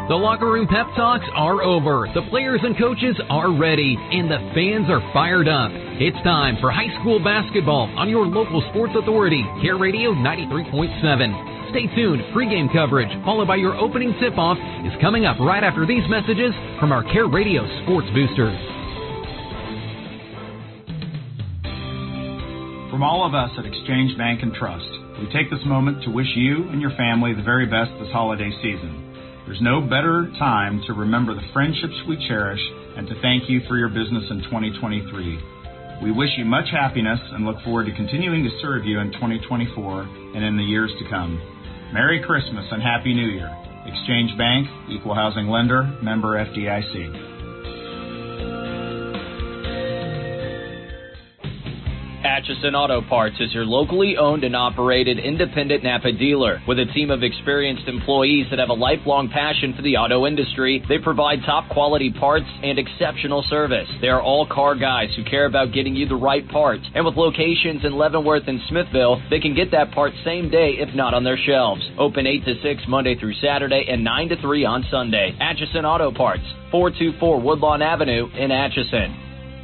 The locker room pep talks are over. The players and coaches are ready, and the fans are fired up. It's time for high school basketball on your local sports authority, Care Radio 93.7. Stay tuned. Pre-game coverage, followed by your opening tip-off, is coming up right after these messages from our Care Radio Sports Boosters. From all of us at Exchange Bank and Trust, we take this moment to wish you and your family the very best this holiday season. There's no better time to remember the friendships we cherish and to thank you for your business in 2023. We wish you much happiness and look forward to continuing to serve you in 2024 and in the years to come. Merry Christmas and Happy New Year. Exchange Bank, Equal Housing Lender, member FDIC. Atchison Auto Parts is your locally owned and operated independent Napa dealer. With a team of experienced employees that have a lifelong passion for the auto industry, they provide top quality parts and exceptional service. They are all car guys who care about getting you the right parts. And with locations in Leavenworth and Smithville, they can get that part same day if not on their shelves. Open 8 to 6 Monday through Saturday and 9 to 3 on Sunday. Atchison Auto Parts, 424 Woodlawn Avenue in Atchison.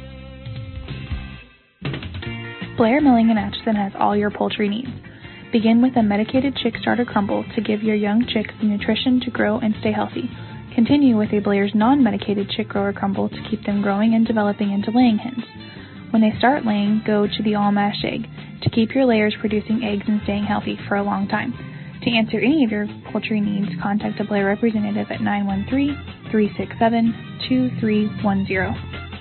Blair Milling in Atchison has all your poultry needs. Begin with a medicated chick starter crumble to give your young chicks the nutrition to grow and stay healthy. Continue with a Blair's non-medicated chick grower crumble to keep them growing and developing into laying hens. When they start laying, go to the all-mash egg to keep your layers producing eggs and staying healthy for a long time. To answer any of your poultry needs, contact a Blair representative at 913-367-2310.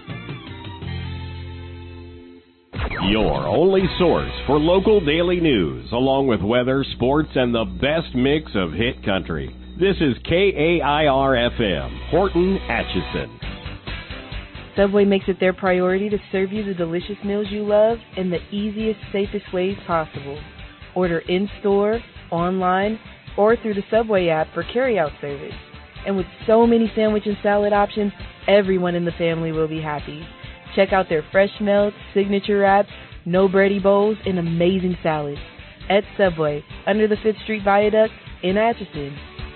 Your only source for local daily news, along with weather, sports, and the best mix of hit country. This is KAIR-FM, Horton, Atchison. Subway makes it their priority to serve you the delicious meals you love in the easiest, safest ways possible. Order in-store, online, or through the Subway app for carry-out service. And with so many sandwich and salad options, everyone in the family will be happy. Check out their fresh melts, signature wraps, no bready bowls, and amazing salads at Subway under the 5th Street Viaduct in Atchison.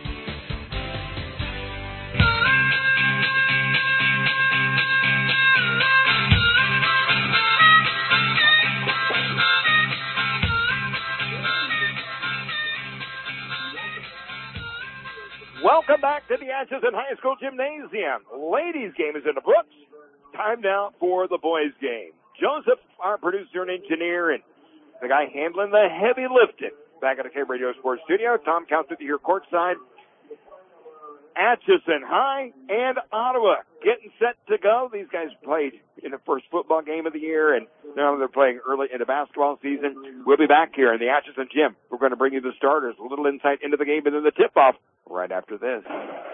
Welcome back to the Atchison High School Gymnasium. Ladies' game is in the books. Time now for the boys' game. Joseph, our producer and engineer, and the guy handling the heavy lifting back at the K Radio Sports Studio. Tom Counts here courtside. Atchison High and Ottawa getting set to go. These guys played in the first football game of the year, and now they're playing early in the basketball season. We'll be back here in the Atchison gym. We're going to bring you the starters, a little insight into the game, and then the tip-off right after this.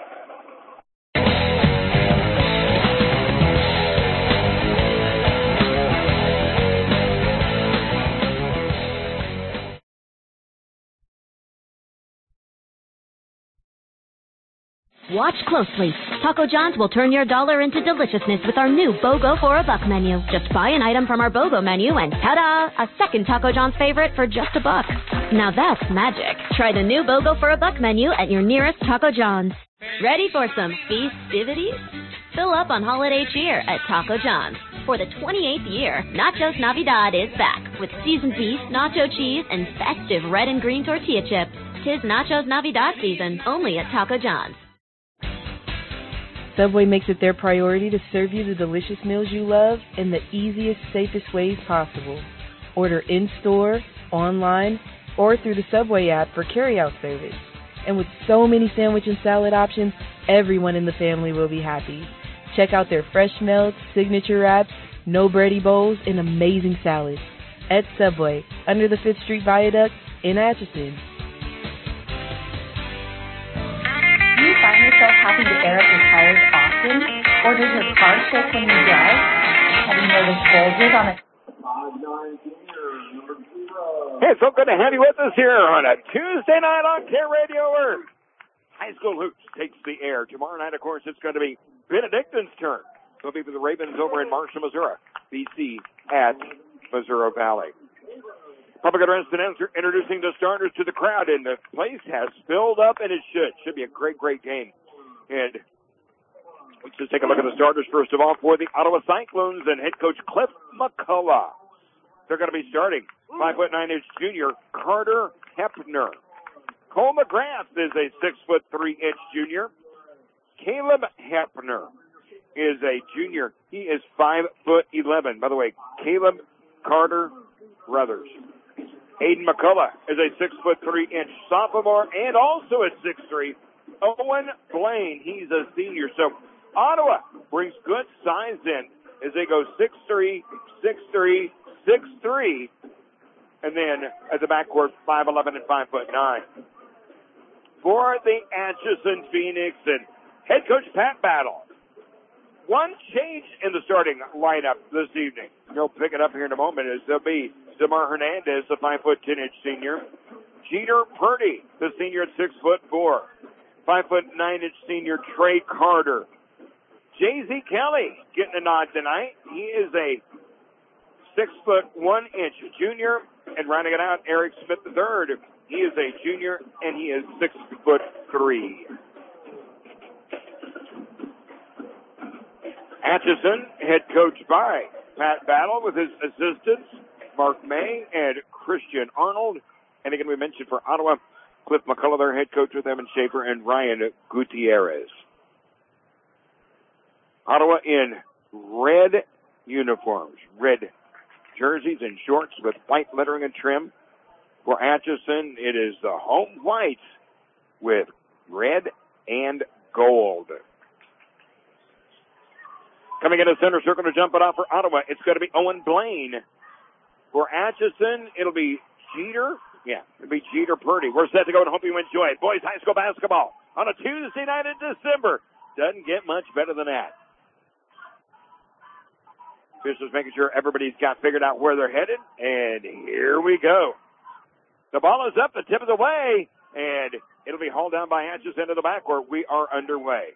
Watch closely. Taco John's will turn your dollar into deliciousness with our new BOGO for a buck menu. Just buy an item from our BOGO menu and ta-da! A second Taco John's favorite for just $1. Now that's magic. Try the new BOGO for a buck menu at your nearest Taco John's. Ready for some festivities? Fill up on holiday cheer at Taco John's. For the 28th year, Nachos Navidad is back with seasoned beef, nacho cheese, and festive red and green tortilla chips. 'Tis Nachos Navidad season, only at Taco John's. Subway makes it their priority to serve you the delicious meals you love in the easiest, safest ways possible. Order in-store, online, or through the Subway app for carry-out service. And with so many sandwich and salad options, everyone in the family will be happy. Check out their fresh melts, signature wraps, no bready bowls, and amazing salads at Subway under the 5th Street Viaduct in Atchison. Do you find yourself having to air up your tires often? Or does your car shake when you drive? Have you noticed bulges on it? Hey, so good to have you with us here on a Tuesday night on K Radio Earth. High School Hoops takes the air. Tomorrow night, of course, it's going to be Benedictine's turn. It'll be for the Ravens over in Marshall, Missouri. BC at Missouri Valley. Public address announcer introducing the starters to the crowd, and the place has filled up, and it should. Should be a great, great game. And let's just take a look at the starters first of all for the Ottawa Cyclones and head coach Cliff McCullough. They're going to be starting 5'9" junior Carter Hepner. Cole McGrath is a 6'3" junior. Caleb Hepner is a junior. He is 5'11". By the way, Caleb Carter Brothers. Aiden McCullough is a 6'3" sophomore and also at 6'3". Owen Blaine, he's a senior. So Ottawa brings good size in as they go 6'3", 6'3", 6'3", and then at the backcourt 5'11" and 5'9". For the Atchison Phoenix and head coach Pat Battle. One change in the starting lineup this evening. He'll pick it up here in a moment as there'll be Zamar Hernandez, the 5'10" senior. Jeter Purdy, the senior at 6'4". 5'9" senior Trey Carter. J.Z. Kelly getting a nod tonight. He is a 6'1" junior. And rounding it out, Eric Smith III. He is a junior and he is 6'3". Atchison, head coached by Pat Battle with his assistants, Mark May and Christian Arnold. And again, we mentioned for Ottawa, Cliff McCullough, their head coach with Evan Schaefer and Ryan Gutierrez. Ottawa in red uniforms, red jerseys and shorts with white lettering and trim. For Atchison, it is the home whites with red and gold. Coming into center circle to jump it off for Ottawa, it's going to be Owen Blaine. For Atchison, it'll be Jeter. Yeah, it'll be Jeter Purdy. We're set to go and hope you enjoy it. Boys high school basketball on a Tuesday night in December. Doesn't get much better than that. Officials making sure everybody's got figured out where they're headed. And here we go. The ball is up, the tip is away, and it'll be hauled down by Atchison into the backcourt. We are underway.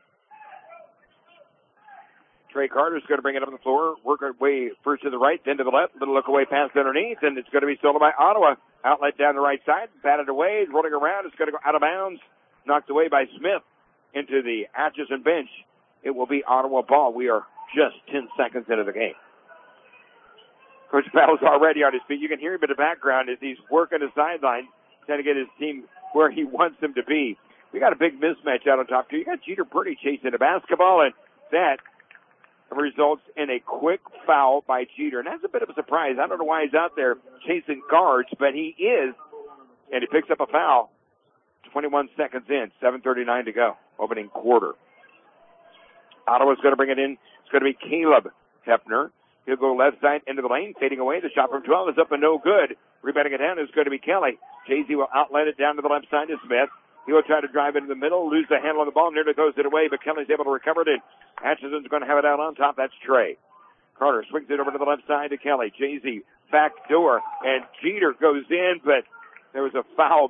Trey Carter's going to bring it up on the floor, work our way first to the right, then to the left, little look away pass underneath, and it's going to be stolen by Ottawa. Outlet down the right side, batted away, rolling around, it's going to go out of bounds, knocked away by Smith into the Atchison bench. It will be Ottawa ball. We are just 10 seconds into the game. Coach Battle's already on his feet. You can hear him in the background as he's working the sideline, trying to get his team where he wants them to be. We got a big mismatch out on top, too. You got Jeter Purdy chasing the basketball, and that results in a quick foul by Jeter. And that's a bit of a surprise. I don't know why he's out there chasing guards, but he is. And he picks up a foul. 21 seconds in, 7:39 to go. Opening quarter. Ottawa's going to bring it in. It's going to be Caleb Hepner. He'll go left side into the lane, fading away. The shot from 12 is up and no good. Rebounding it down is going to be Kelly. Jay-Z will outlet it down to the left side to Smith. He will try to drive into the middle, lose the handle on the ball, nearly throws it away, but Kelly's able to recover it, and Atchison's going to have it out on top. That's Trey. Carter swings it over to the left side to Kelly. Jay-Z back door, and Jeter goes in, but there was a foul.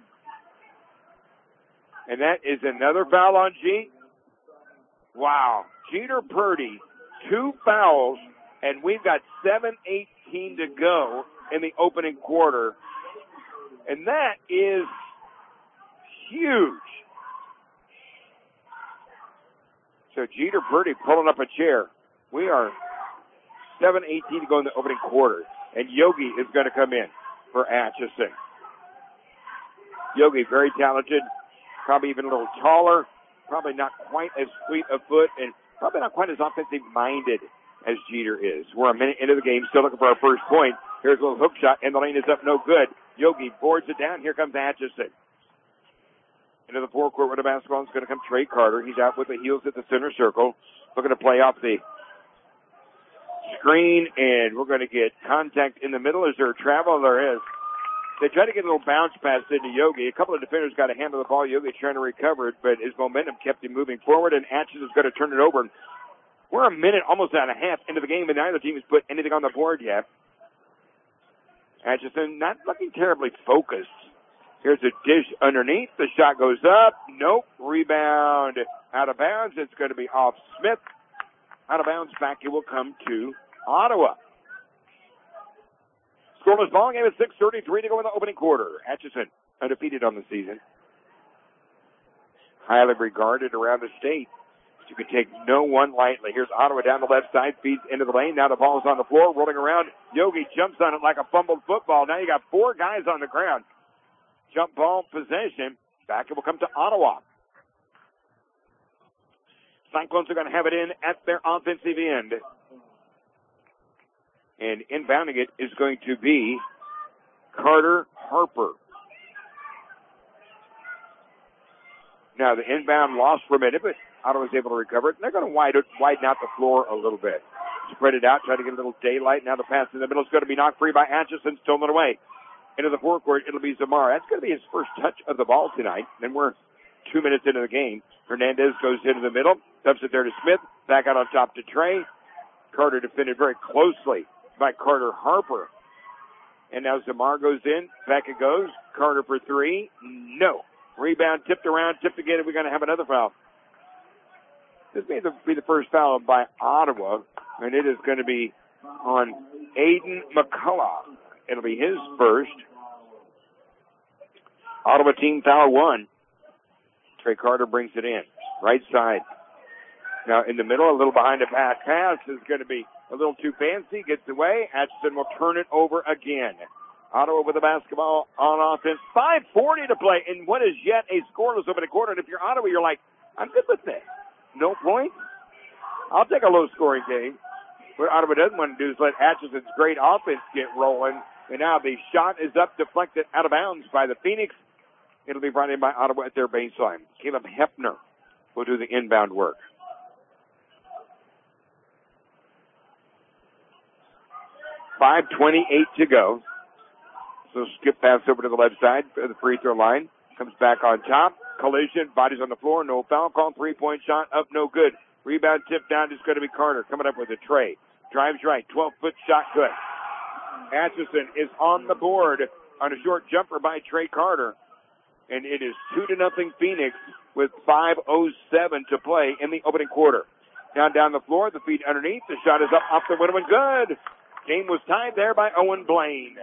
And that is another foul on G. Wow. Jeter Purdy, 2 fouls, and we've got 7:18 to go in the opening quarter. And that is huge. So Jeter Purdy pulling up a chair. We are 7:18 to go in the opening quarter. And Yogi is going to come in for Atchison. Yogi, very talented, probably even a little taller, probably not quite as fleet of foot, and probably not quite as offensive-minded as Jeter is. We're a minute into the game, still looking for our first point. Here's a little hook shot, and the lane is up, no good. Yogi boards it down. Here comes Atchison. Into the forecourt with the basketball is going to come Trey Carter. He's out with the heels at the center circle. Looking to play off the screen, and we're going to get contact in the middle. Is there a travel? There is. They try to get a little bounce pass into Yogi. A couple of defenders got a hand on the ball. Yogi trying to recover it, but his momentum kept him moving forward, and Atchison's going to turn it over. And we're a minute, almost and a half into the game, and neither team has put anything on the board yet. Atchison not looking terribly focused. Here's a dish underneath. The shot goes up. Nope. Rebound out of bounds. It's going to be off Smith. Out of bounds back. It will come to Ottawa. Scoreless ball game at 6:33 to go in the opening quarter. Atchison undefeated on the season. Highly regarded around the state. you can take no one lightly. Here's Ottawa down the left side, feeds into the lane. Now the ball is on the floor, rolling around. Yogi jumps on it like a fumbled football. Now you got 4 guys on the ground. Jump ball possession. Back it will come to Ottawa. Cyclones are going to have it in at their offensive end. And inbounding it is going to be Carter Harper. Now the inbound lost for a minute, but Ottawa's able to recover it. And they're going to widen out the floor a little bit. Spread it out, try to get a little daylight. Now the pass in the middle is going to be knocked free by Atchison, stolen away. Into the forecourt, it'll be Zamar. That's going to be his first touch of the ball tonight. Then we're 2 minutes into the game. Hernandez goes into the middle, dumps it there to Smith, back out on top to Trey. Carter defended very closely by Carter Harper. And now Zamar goes in, back it goes. Carter for 3. No. Rebound tipped around, tipped again, and we're going to have another foul. This may be the first foul by Ottawa, and it is going to be on Aiden McCullough. It'll be his first. Ottawa team foul 1. Trey Carter brings it in. Right side. Now in the middle, a little behind the back pass is going to be a little too fancy. Gets away. Atchison will turn it over again. Ottawa with the basketball on offense. 5:40 to play in what is yet a scoreless opening quarter. And if you're Ottawa, you're like, I'm good with this. No points. I'll take a low-scoring game. What Ottawa doesn't want to do is let Atchison's great offense get rolling. And now the shot is up, deflected out of bounds by the Phoenix. It'll be brought in by Ottawa at their baseline. Caleb Hepner will do the inbound work. .5:28 to go. So skip pass over to the left side for the free throw line. Comes back on top. Collision. Bodies on the floor. No foul call. 3-point shot up. No good. Rebound tip down is going to be Carter. Coming up with a tray. Drives right. 12-foot shot good. Atchison is on the board on a short jumper by Trey Carter. And it is 2-0 Phoenix with 5:07 to play in the opening quarter. Down the floor. The feed underneath. The shot is up off the window and good. Game was tied there by Owen Blaine.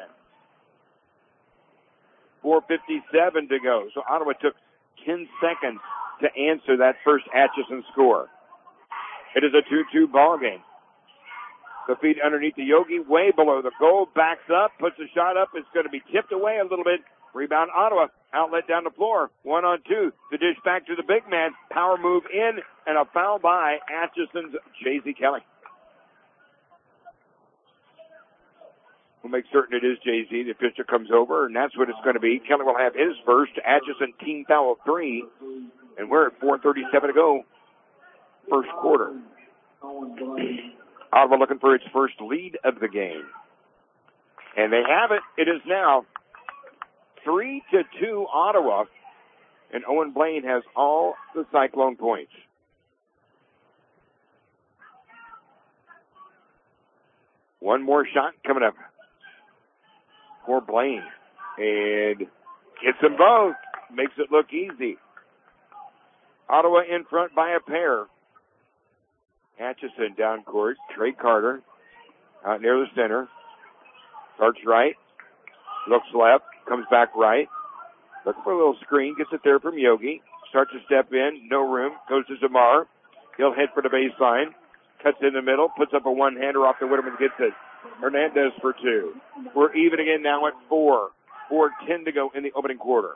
4:57 to go. So Ottawa took 10 seconds to answer that first Atchison score. It is a 2-2 ball game. The feed underneath the Yogi, way below the goal, backs up, puts the shot up. It's going to be tipped away a little bit. Rebound Ottawa, outlet down the floor, 1-on-2. The dish back to the big man, power move in, and a foul by Atchison's Jay-Z Kelly. We'll make certain it is Jay-Z. The pitcher comes over, and that's what it's going to be. Kelly will have his first. Atchison team foul of 3, and we're at 4:37 to go. First quarter. Ottawa looking for its first lead of the game. And they have it. It is now 3-2 Ottawa. And Owen Blaine has all the Cyclone points. One more shot coming up for Blaine. And gets them both. Makes it look easy. Ottawa in front by a pair. Atchison down court. Trey Carter out near the center. Starts right. Looks left. Comes back right. Looking for a little screen. Gets it there from Yogi. Starts to step in. No room. Goes to Zamar. He'll head for the baseline. Cuts in the middle. Puts up a one-hander off the rim and gets it. Hernandez for 2. We're even again now at 4. 4:10 to go in the opening quarter.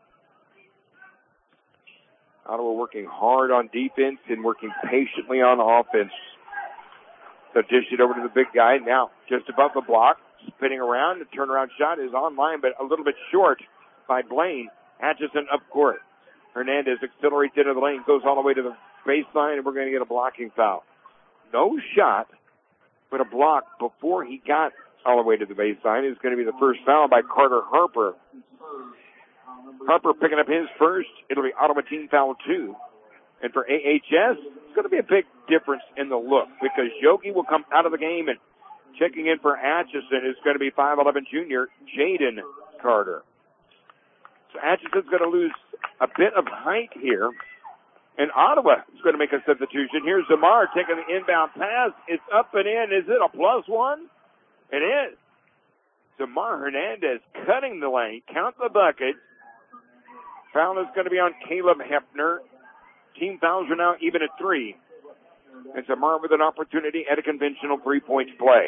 Ottawa working hard on defense and working patiently on offense. So dish it over to the big guy. Now just above the block. Spinning around. The turnaround shot is online, but a little bit short by Blaine. Atchison up court. Hernandez accelerates into the lane. Goes all the way to the baseline, and we're going to get a blocking foul. No shot, but a block before he got all the way to the baseline is going to be the first foul by Carter Harper. Harper picking up his first. It'll be Ottawa team foul 2. And for AHS, it's going to be a big difference in the look because Yogi will come out of the game, and checking in for Atchison is going to be 5'11" junior Jaden Carter. So Atchison's going to lose a bit of height here. And Ottawa is going to make a substitution. Here's Zamar taking the inbound pass. It's up and in. Is it a +1? It is. Zamar Hernandez cutting the lane. Count the bucket. Foul is going to be on Caleb Hepner. Team fouls are now even at 3. And Samar with an opportunity at a conventional 3-point play.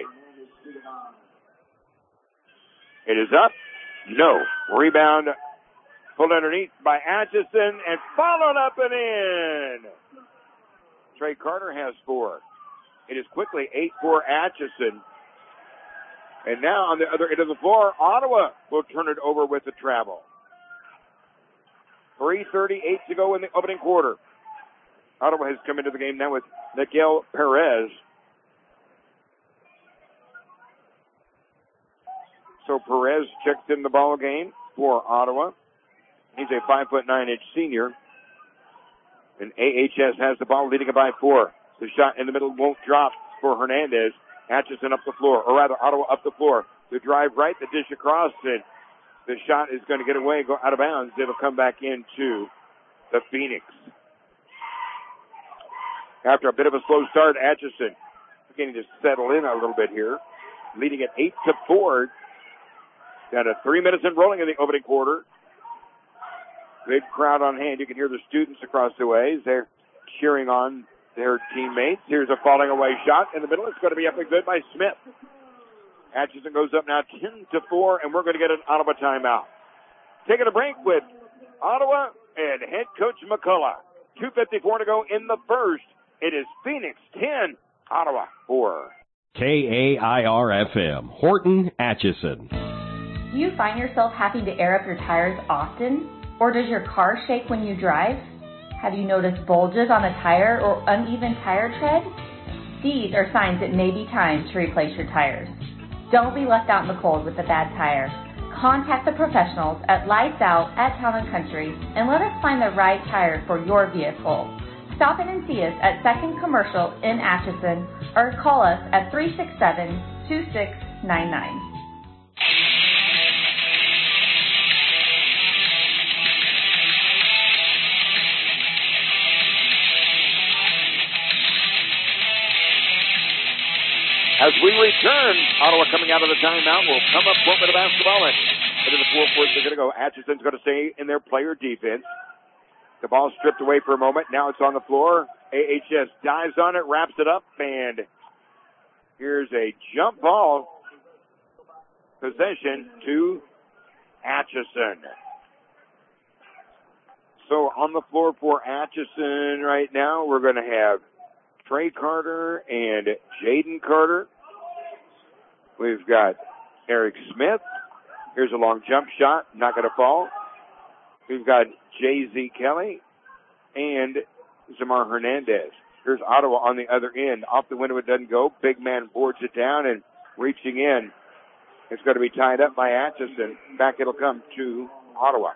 It is up. No. Rebound pulled underneath by Atchison and followed up and in. Trey Carter has 4. It is quickly 8-4 Atchison. And now on the other end of the floor, Ottawa will turn it over with the travel. 3:38 to go in the opening quarter. Ottawa has come into the game now with Miguel Perez. So Perez checks in the ball game for Ottawa. He's a 5'9" senior. And AHS has the ball, leading it by 4. The shot in the middle won't drop for Hernandez. Atchison up the floor, or rather Ottawa up the floor. The drive right, the dish across, and the shot is going to get away, go out of bounds. It'll come back into the Phoenix. After a bit of a slow start, Atchison beginning to settle in a little bit here. Leading at 8-4. Down to 3 minutes and rolling in the opening quarter. Big crowd on hand. You can hear the students across the ways. They're cheering on their teammates. Here's a falling away shot in the middle. It's going to be up and good by Smith. Atchison goes up now 10-4, and we're going to get an Ottawa timeout. Taking a break with Ottawa and head coach McCullough. 2:54 to go in the first. It is Phoenix 10, Ottawa 4. KAIR-FM, Horton, Atchison. Do you find yourself having to air up your tires often? Or does your car shake when you drive? Have you noticed bulges on the tire or uneven tire tread? These are signs it may be time to replace your tires. Don't be left out in the cold with a bad tire. Contact the professionals at Lights Out at Town & Country and let us find the right tire for your vehicle. Stop in and see us at 2nd Commercial in Atchison or call us at 367-2699. As we return, Ottawa coming out of the timeout will come up front with the basketball and into the forecourt. They're going to go. Atchison's going to stay in their player defense. The ball stripped away for a moment. Now it's on the floor. AHS dives on it, wraps it up, and here's a jump ball possession to Atchison. So on the floor for Atchison right now, we're going to have Trey Carter and Jaden Carter. We've got Eric Smith. Here's a long jump shot. Not going to fall. We've got J.Z. Kelly and Zamar Hernandez. Here's Ottawa on the other end. Off the window, it doesn't go. Big man boards it down and reaching in. It's going to be tied up by Atchison. Back it'll come to Ottawa.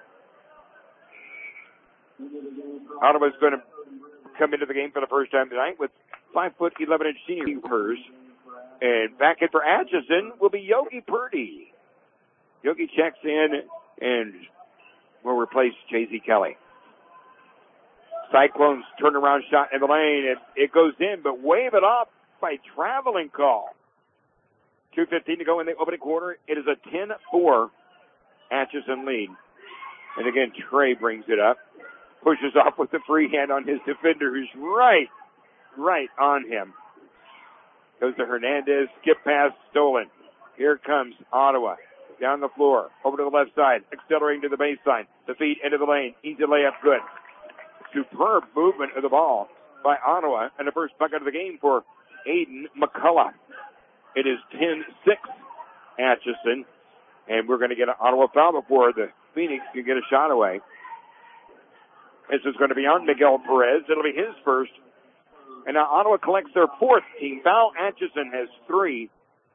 Ottawa's going to come into the game for the first time tonight with 5'11" seniors. And back in for Atchison will be Yogi Purdy. Yogi checks in and will replace J.Z. Kelly. Cyclones turnaround shot in the lane, and it goes in, but wave it off by traveling call. 2:15 to go in the opening quarter. It is a 10-4 Atchison lead. And again, Trey brings it up. Pushes off with the free hand on his defender, who's right on him. Goes to Hernandez, skip pass, stolen. Here comes Ottawa. Down the floor, over to the left side, accelerating to the baseline. The feed into the lane, easy layup, good. Superb movement of the ball by Ottawa, and the first bucket of the game for Aiden McCullough. It is 10-6 Atchison, and we're going to get an Ottawa foul before the Phoenix can get a shot away. This is going to be on Miguel Perez. It'll be his first. And now Ottawa collects their fourth team foul. Atchison has 3.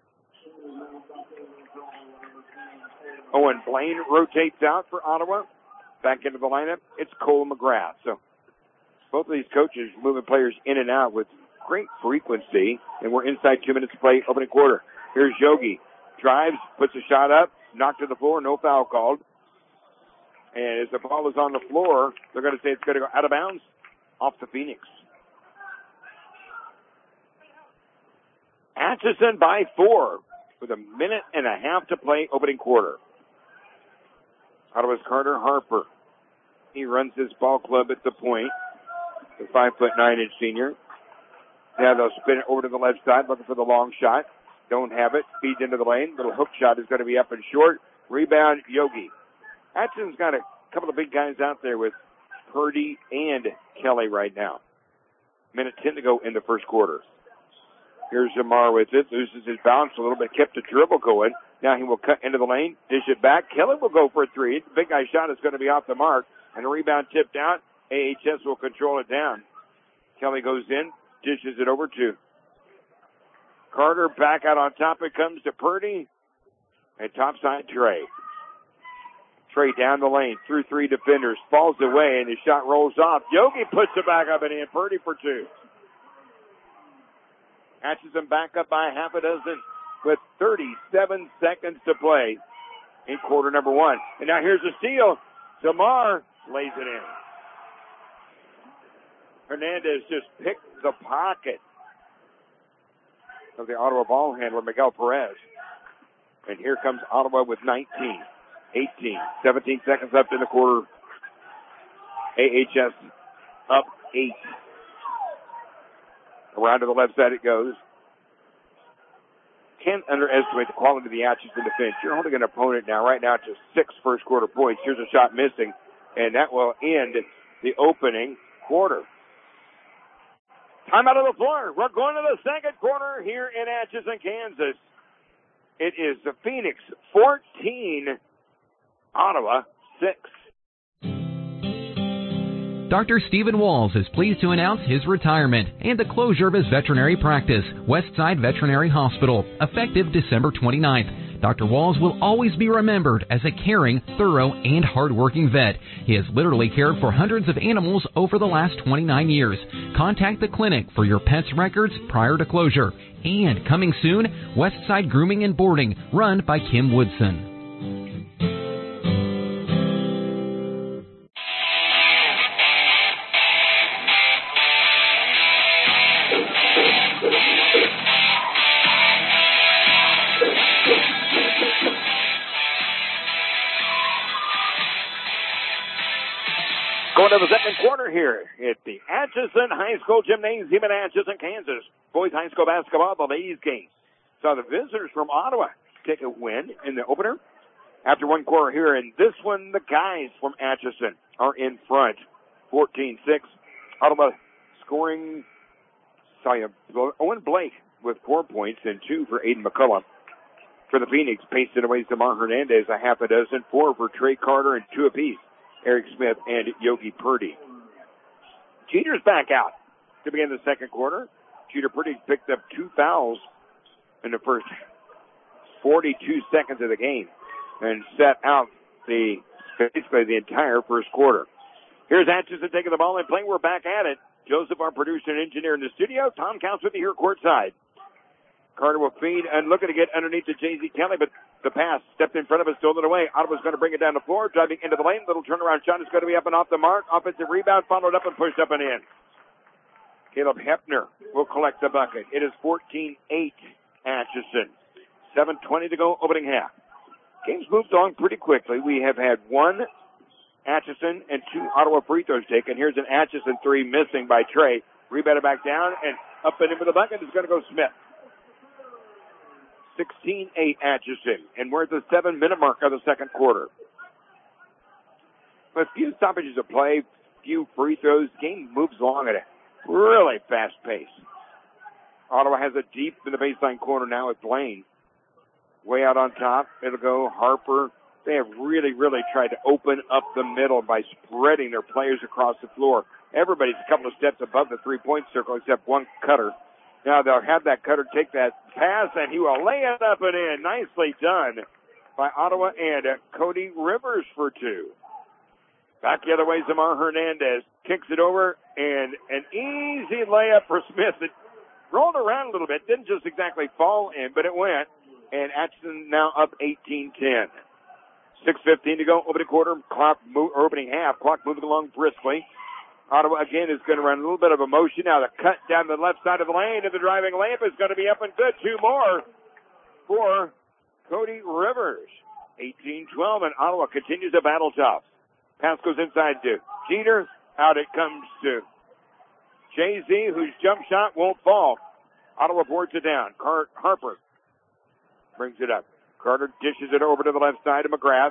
Owen Blaine rotates out for Ottawa. Back into the lineup, it's Cole McGrath. So both of these coaches moving players in and out with great frequency. And we're inside 2 minutes to play, opening quarter. Here's Yogi. Drives, puts a shot up, knocked to the floor, no foul called. And as the ball is on the floor, they're going to say it's going to go out of bounds off the Phoenix. Atchison by 4 with a minute and a half to play, opening quarter. Ottawa's Carter Harper. He runs his ball club at the point. the 5'9" senior. Now they'll spin it over to the left side, looking for the long shot. Don't have it. Feeds into the lane. Little hook shot is going to be up and short. Rebound, Yogi. Atchison's got a couple of big guys out there with Purdy and Kelly right now. Minute 10 to go in the first quarter. Here's Jamar with it. Loses his balance a little bit. Kept the dribble going. Now he will cut into the lane. Dish it back. Kelly will go for a three. The big guy shot is going to be off the mark. And the rebound tipped out. AHS will control it down. Kelly goes in. Dishes it over to Carter. Back out on top. It comes to Purdy. And topside Trey. Trey down the lane through three defenders. Falls away and his shot rolls off. Yogi puts it back up and in. Purdy for two. Atchison back up by half a dozen with 37 seconds to play in quarter number one. And now here's a steal. Zamar lays it in. Hernandez just picked the pocket of the Ottawa ball handler, Miguel Perez. And here comes Ottawa with 19, 18, 17 seconds left in the quarter. AHS up 8. Around to the left side it goes. Can't underestimate the quality of the Atchison defense. You're holding an opponent now, right now, to 6 first quarter points. Here's a shot missing, and that will end the opening quarter. Time out of the floor. We're going to the second quarter here in Atchison, Kansas. It is the Phoenix 14, Ottawa 6. Dr. Stephen Walls is pleased to announce his retirement and the closure of his veterinary practice, Westside Veterinary Hospital, effective December 29th. Dr. Walls will always be remembered as a caring, thorough, and hardworking vet. He has literally cared for hundreds of animals over the last 29 years. Contact the clinic for your pet's records prior to closure. And coming soon, Westside Grooming and Boarding, run by Kim Woodson. Going to the second quarter here at the Atchison High School Gymnasium in Atchison, Kansas. Boys High School basketball, the ladies game. So the visitors from Ottawa take a win in the opener. After one quarter here, and this one, the guys from Atchison are in front, 14-6. Ottawa scoring, Owen Blake with 4 points and 2 for Aiden McCullough. For the Phoenix, pasted away Zamar Hernandez, a half a dozen, 4 for Trey Carter, and 2 apiece. Eric Smith and Yogi Purdy. Jeter's back out to begin the second quarter. Jeter Purdy picked up 2 fouls in the first 42 seconds of the game and set out basically the entire first quarter. Here's Atchison taking the ball and playing. We're back at it. Joseph, our producer and engineer in the studio. Tom Counts with you here courtside. Carter will feed and looking to get underneath to J.Z. Kelly, but the pass stepped in front of us, stolen away. Ottawa's going to bring it down the floor, driving into the lane. Little turnaround shot is going to be up and off the mark. Offensive rebound, followed up and pushed up and in. Caleb Hepner will collect the bucket. It is 14-8 Atchison. 7:20 to go, opening half. Game's moved on pretty quickly. We have had 1 Atchison and 2 Ottawa free throws taken. Here's an Atchison 3 missing by Trey. Rebounded back down and up and into the bucket is going to go Smith. 16-8 Atchison, and we're at the 7-minute mark of the second quarter. With few stoppages of play, few free throws, game moves along at a really fast pace. Ottawa has it deep in the baseline corner now with Blaine. Way out on top, it'll go Harper. They have really, really tried to open up the middle by spreading their players across the floor. Everybody's a couple of steps above the three-point circle except one cutter. Now they'll have that cutter take that pass, and he will lay it up and in. Nicely done by Ottawa and Cody Rivers for 2. Back the other way, Zamar Hernandez kicks it over, and an easy layup for Smith. It rolled around a little bit, didn't just exactly fall in, but it went. And Atchison now up 18-10. 6:15 to go, opening quarter, opening half. Clock moving along briskly. Ottawa again is going to run a little bit of a motion. Now the cut down the left side of the lane, and the driving layup is going to be up and good. 2 more for Cody Rivers. 18-12, and Ottawa continues to battle tough. Pass goes inside to Jeter. Out it comes to Jay-Z, whose jump shot won't fall. Ottawa boards it down. Harper brings it up. Carter dishes it over to the left side of McGrath.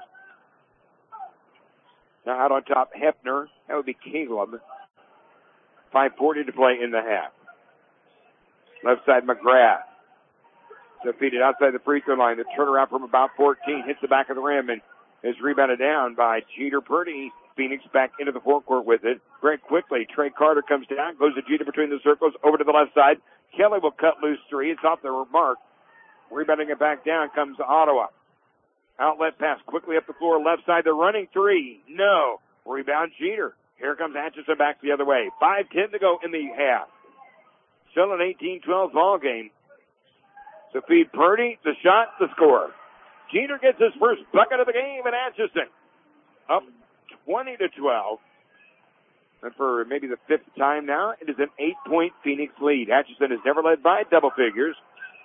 Now out on top, Hefner. That would be Caleb. 5:40 to play in the half. Left side, McGrath. Defeated outside the free throw line. The turnaround from about 14 hits the back of the rim and is rebounded down by Jeter Purdy. Phoenix back into the forecourt with it. Very quickly, Trey Carter comes down, goes to Jeter between the circles, over to the left side. Kelly will cut loose three. It's off the mark. Rebounding it back down comes Ottawa. Outlet pass quickly up the floor, left side. The running three. No. Rebound Jeter. Here comes Atchison back the other way. 5:10 to go in the half. Still an 18-12 ball game. To feed Purdy, the shot, the score. Jeter gets his first bucket of the game, and Atchison up 20-12. And for maybe the fifth time now, it is an 8-point Phoenix lead. Atchison has never led by double figures.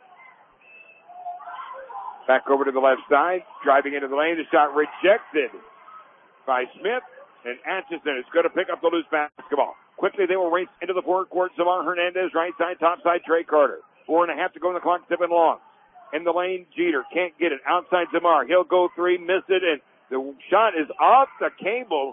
Back over to the left side, driving into the lane. The shot rejected by Smith, and Atchison is going to pick up the loose basketball. Quickly, they will race into the forecourt. Zamar Hernandez, right side, top side, Trey Carter. 4.5 to go in the clock, 7 long. In the lane, Jeter can't get it. Outside Zamar. He'll go three, miss it, and the shot is off the cable.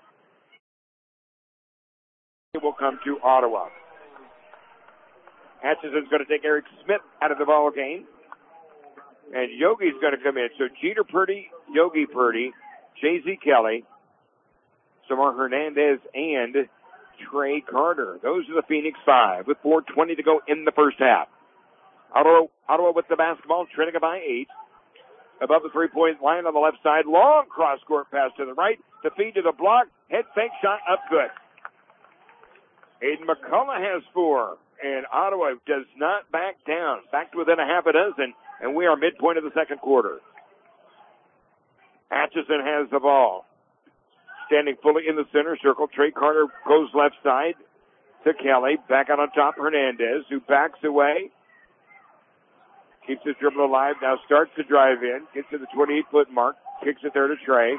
It will come to Ottawa. Atchison's going to take Eric Smith out of the ball game. And Yogi's going to come in. So Jeter Purdy, Yogi Purdy, J.Z. Kelly, Zamar Hernandez, and Trey Carter. Those are the Phoenix Five with 4:20 to go in the first half. Ottawa with the basketball, trailing it by 8. Above the three-point line on the left side. Long cross-court pass to the right. To feed to the block. Head fake shot up good. Aiden McCullough has 4. And Ottawa does not back down. Back to within a half a dozen. And we are midpoint of the second quarter. Atchison has the ball. Standing fully in the center circle. Trey Carter goes left side to Kelly. Back out on top, Hernandez, who backs away. Keeps his dribble alive. Now starts to drive in. Gets to the 28-foot mark. Kicks it there to Trey.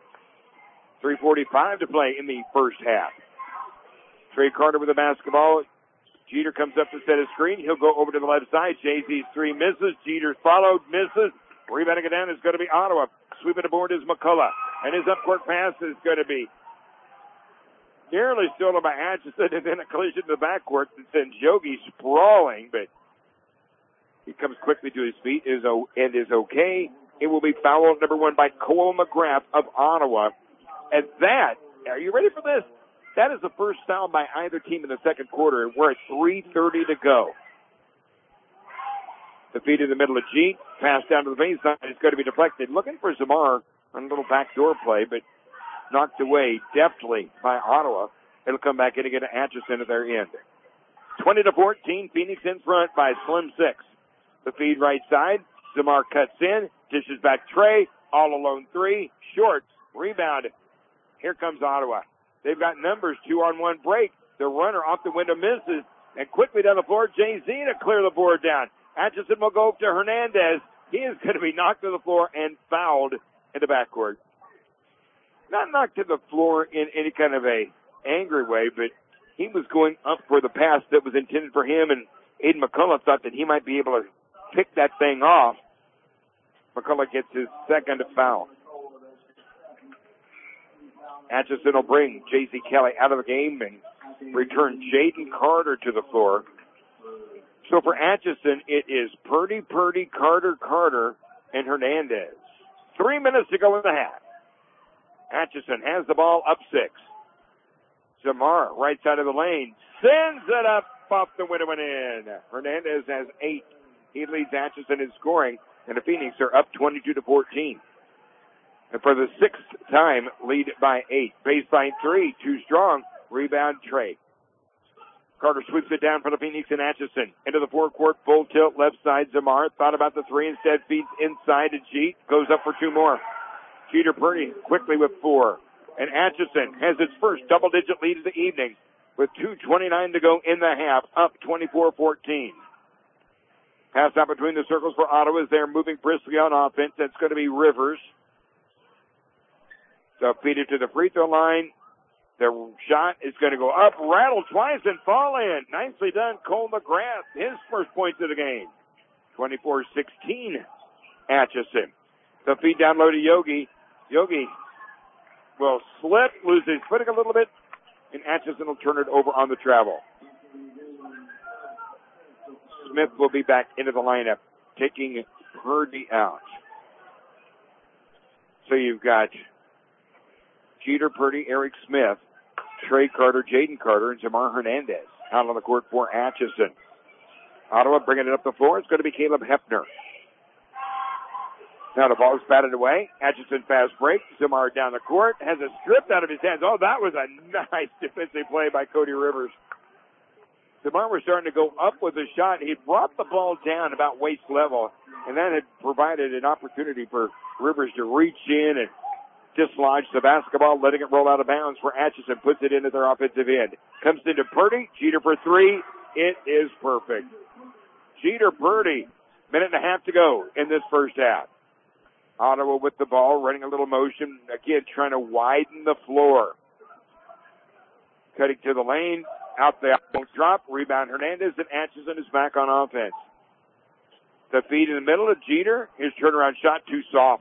3:45 to play in the first half. Trey Carter with the basketball. Jeter comes up to set a screen. He'll go over to the left side. Jay-Z's three misses. Jeter's followed, misses. Rebounding it down is going to be Ottawa. Sweeping the board is McCullough. And his up-court pass is going to be nearly stolen by Atchison, and then a collision in the backcourt that sends Yogi sprawling, but he comes quickly to his feet and is okay. It will be foul number 1 by Cole McGrath of Ottawa. And that, are you ready for this? That is the first foul by either team in the second quarter, and we're at 3:30 to go. The feed in the middle of Jeet. Pass down to the baseline. It's going to be deflected. Looking for Zamar on a little backdoor play, but knocked away deftly by Ottawa. It'll come back in again to Atchison at their end. 20-14, Phoenix in front by slim 6. The feed right side. Zamar cuts in. Dishes back Trey. All alone 3. Short. Rebound. Here comes Ottawa. They've got numbers. 2-on-1 break. The runner off the window misses. And quickly down the floor, Jay-Z to clear the board down. Atchison will go to Hernandez. He is going to be knocked to the floor and fouled in the backcourt. Not knocked to the floor in any kind of a angry way, but he was going up for the pass that was intended for him, and Aiden McCullough thought that he might be able to pick that thing off. McCullough gets his second foul. Atchison will bring J.C. Kelly out of the game and return Jaden Carter to the floor. So for Atchison, it is Purdy, Carter, and Hernandez. 3 minutes to go in the half. Atchison has the ball up 6. Zamar, right side of the lane, sends it up off the window and in. Hernandez has 8. He leads Atchison in scoring, and the Phoenix are up 22-14. And for the 6th time, lead by 8. Baseline 3, too strong. Rebound, Trey. Carter sweeps it down for the Phoenix and Atchison. Into the forecourt, full tilt, left side, Zamar. Thought about the 3, instead feeds inside to Jeet. Goes up for 2 more. Jeter Purdy quickly with 4. And Atchison has its first double-digit lead of the evening with 2:29 to go in the half, up 24-14. Pass out between the circles for Ottawa as they're moving briskly on offense. That's going to be Rivers. So feed it to the free throw line. The shot is going to go up, rattle twice, and fall in. Nicely done, Cole McGrath. His first points of the game. 24-16, Atchison. The feed down low to Yogi. Yogi will slip, lose his footing a little bit, and Atchison will turn it over on the travel. Smith will be back into the lineup, taking Purdy out. So you've got Jeter, Purdy, Eric Smith, Trey Carter, Jaden Carter, and Jamar Hernandez out on the court for Atchison. Ottawa bringing it up the floor. It's going to be Caleb Hepner. Now the ball is batted away. Atchison fast break. Zamar down the court. Has it stripped out of his hands. Oh, that was a nice defensive play by Cody Rivers. Zamar was starting to go up with a shot. He brought the ball down about waist level, and that had provided an opportunity for Rivers to reach in and dislodge the basketball, letting it roll out of bounds where Atchison puts it into their offensive end. Comes into Purdy. Jeter for three. It is perfect. Jeter, Purdy. Minute and a half to go in this first half. Ottawa with the ball, running a little motion. Again, trying to widen the floor. Cutting to the lane. Out the drop. Rebound Hernandez, and Atchison is back on offense. The feed in the middle of Jeter. His turnaround shot too soft.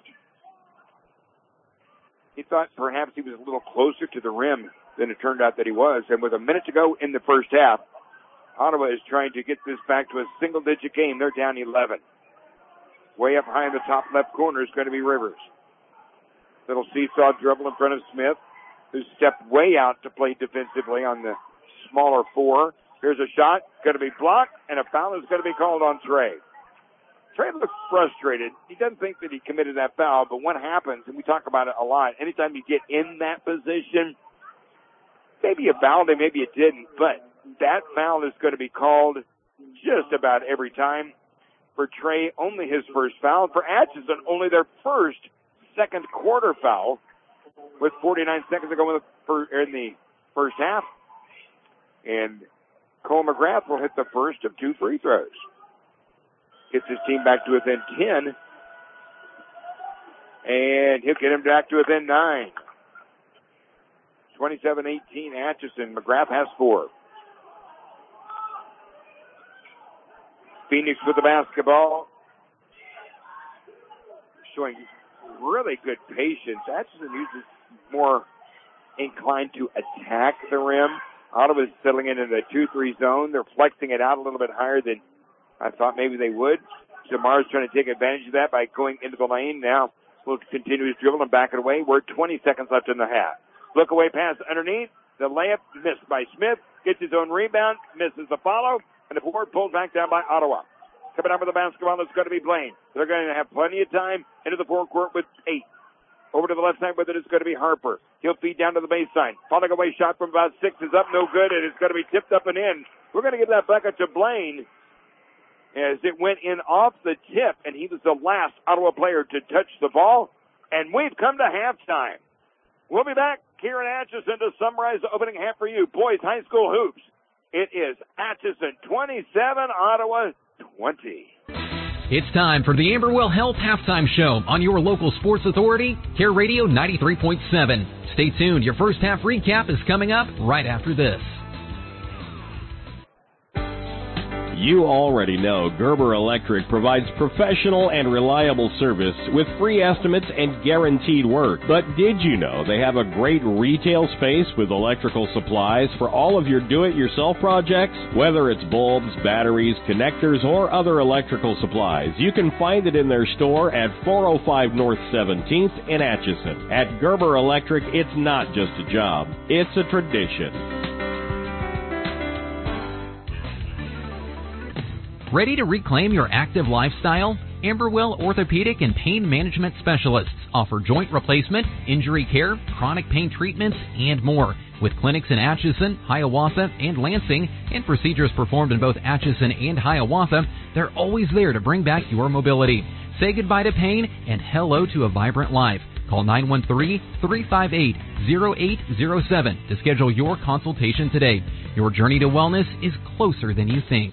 He thought perhaps he was a little closer to the rim than it turned out that he was. And with a minute to go in the first half, Ottawa is trying to get this back to a single-digit game. They're down 11. Way up high in the top left corner is going to be Rivers. Little seesaw dribble in front of Smith, who stepped way out to play defensively on the smaller four. Here's a shot, going to be blocked, and a foul is going to be called on Trey. Trey looks frustrated. He doesn't think that he committed that foul, but what happens, and we talk about it a lot, anytime you get in that position, maybe you fouled him, maybe you didn't, but that foul is going to be called just about every time. For Trey, only his first foul. For Atchison, only their second quarter foul with 49 seconds to go in the first half. And Cole McGrath will hit the first of two free throws. Gets his team back to within 10. And he'll get him back to within 9. 27-18 Atchison. McGrath has 4. Phoenix with the basketball. Showing really good patience. Atchison is more inclined to attack the rim. Ottawa's settling in the 2-3 zone. They're flexing it out a little bit higher than I thought maybe they would. Jamar's trying to take advantage of that by going into the lane. Now we'll continue his dribble and back it away. We're 20 seconds left in the half. Look away pass underneath. The layup missed by Smith. Gets his own rebound. Misses the follow. And the board pulled back down by Ottawa. Coming out with the basketball, it's going to be Blaine. They're going to have plenty of time into the forecourt with 8. Over to the left side with it is going to be Harper. He'll feed down to the baseline. Falling away shot from about 6 is up, no good, and it's going to be tipped up and in. We're going to give that bucket to Blaine as it went in off the tip, and he was the last Ottawa player to touch the ball. And we've come to halftime. We'll be back here in Atchison to summarize the opening half for you. Boys High School Hoops. It is Atchison 27, Ottawa 20. It's time for the Amberwell Health Halftime Show on your local sports authority, Care Radio 93.7. Stay tuned. Your first half recap is coming up right after this. You already know Gerber Electric provides professional and reliable service with free estimates and guaranteed work. But did you know they have a great retail space with electrical supplies for all of your do-it-yourself projects? Whether it's bulbs, batteries, connectors, or other electrical supplies, you can find it in their store at 405 North 17th in Atchison. At Gerber Electric, it's not just a job, it's a tradition. Ready to reclaim your active lifestyle? Amberwell Orthopedic and Pain Management Specialists offer joint replacement, injury care, chronic pain treatments, and more. With clinics in Atchison, Hiawatha, and Lansing, and procedures performed in both Atchison and Hiawatha, they're always there to bring back your mobility. Say goodbye to pain and hello to a vibrant life. Call 913-358-0807 to schedule your consultation today. Your journey to wellness is closer than you think.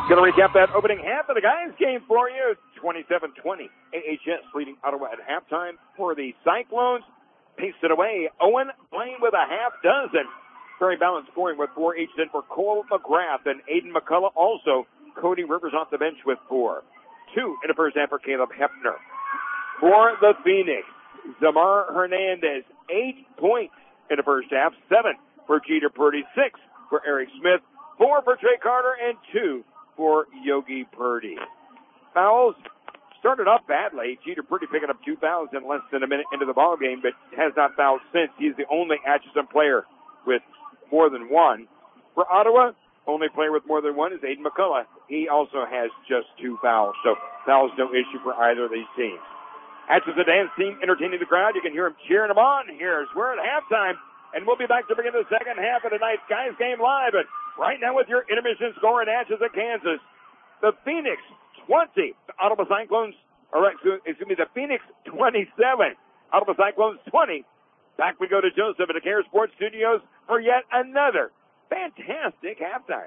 Going to recap that opening half of the guys' game for you. 27-20. AHS leading Ottawa at halftime for the Cyclones. Paced it away. Owen Blaine with a half dozen. Very balanced scoring with 4 each in for Cole McGrath and Aiden McCullough. Also, Cody Rivers off the bench with 4. 2 in the first half for Caleb Hepner. For the Phoenix, Zamar Hernandez, 8 points in the first half. 7 for Jeter Purdy. 6 for Eric Smith. 4 for Trey Carter and 2 for Yogi Purdy. Fouls started off badly. Jeter Purdy picking up 2 fouls in less than a minute into the ball game, but has not fouled since. He's the only Atchison player with more than 1. For Ottawa, only player with more than 1 is Aiden McCullough. He also has just 2 fouls, so fouls no issue for either of these teams. Atchison dance team entertaining the crowd. You can hear them cheering them on. We're at halftime, and we'll be back to begin the second half of tonight's guys game live. And right now with your intermission score in Atchison, Kansas, the Phoenix 20, the Ottawa Cyclones, the Phoenix 27, Ottawa Cyclones 20. Back we go to Joseph at the Care Sports Studios for yet another fantastic halftime.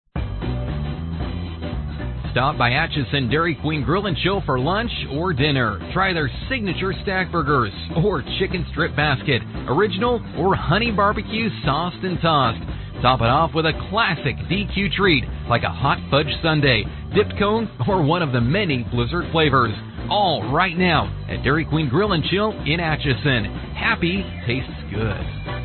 Stop by Atchison Dairy Queen Grill and Chill for lunch or dinner. Try their signature stack burgers or chicken strip basket, original or honey barbecue sauced and tossed. Top it off with a classic DQ treat like a hot fudge sundae, dipped cone, or one of the many Blizzard flavors. All right now at Dairy Queen Grill and Chill in Atchison. Happy tastes good.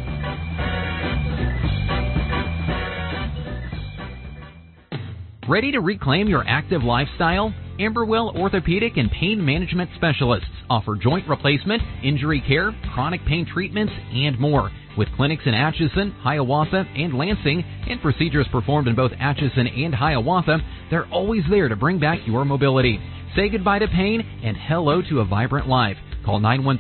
Ready to reclaim your active lifestyle? Amberwell Orthopedic and Pain Management Specialists offer joint replacement, injury care, chronic pain treatments, and more. With clinics in Atchison, Hiawatha, and Lansing, and procedures performed in both Atchison and Hiawatha, they're always there to bring back your mobility. Say goodbye to pain and hello to a vibrant life. Call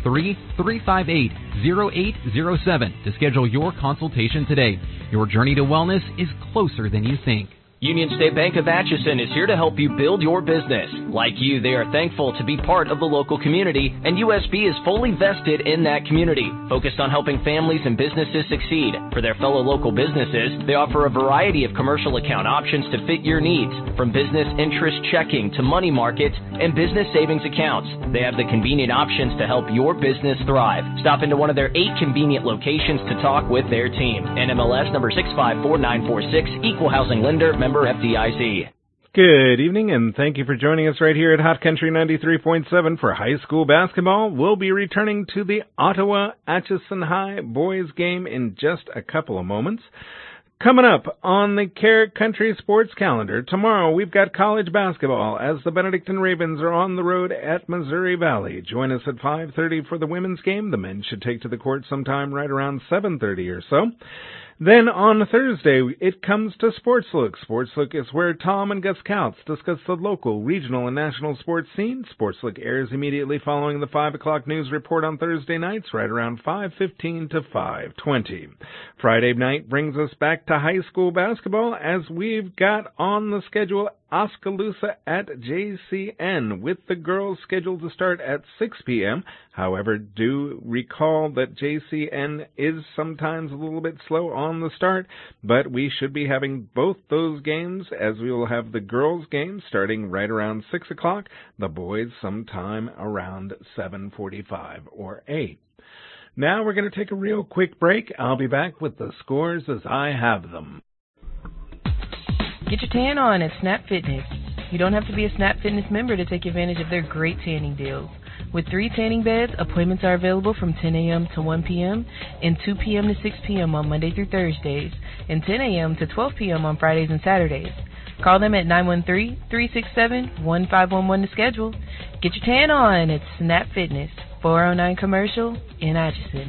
913-358-0807 to schedule your consultation today. Your journey to wellness is closer than you think. Union State Bank of Atchison is here to help you build your business. Like you, they are thankful to be part of the local community, and USB is fully vested in that community, focused on helping families and businesses succeed. For their fellow local businesses, they offer a variety of commercial account options to fit your needs, from business interest checking to money market and business savings accounts. They have the convenient options to help your business thrive. Stop into one of their 8 convenient locations to talk with their team. NMLS number 654946, Equal Housing Lender, member FDIC. Good evening, and thank you for joining us right here at Hot Country 93.7 for high school basketball. We'll be returning to the Ottawa Atchison High boys game in just a couple of moments. Coming up on the Care Country Sports calendar, tomorrow we've got college basketball as the Benedictine Ravens are on the road at Missouri Valley. Join us at 5:30 for the women's game. The men should take to the court sometime right around 7:30 or so. Then on Thursday, it comes to Sports Look. Sports Look is where Tom and Gus Coutts discuss the local, regional, and national sports scene. Sports Look airs immediately following the 5 o'clock news report on Thursday nights, right around 5:15 to 5:20. Friday night brings us back to high school basketball as we've got on the schedule Oskaloosa at JCN, with the girls scheduled to start at 6 p.m. However, do recall that JCN is sometimes a little bit slow on the start, but we should be having both those games, as we will have the girls' game starting right around 6 o'clock, the boys sometime around 7:45 or 8. Now we're going to take a real quick break. I'll be back with the scores as I have them. Get your tan on at Snap Fitness. You don't have to be a Snap Fitness member to take advantage of their great tanning deals. With 3 tanning beds, appointments are available from 10 a.m. to 1 p.m. and 2 p.m. to 6 p.m. on Monday through Thursdays, and 10 a.m. to 12 p.m. on Fridays and Saturdays. Call them at 913-367-1511 to schedule. Get your tan on at Snap Fitness, 409 Commercial in Atchison.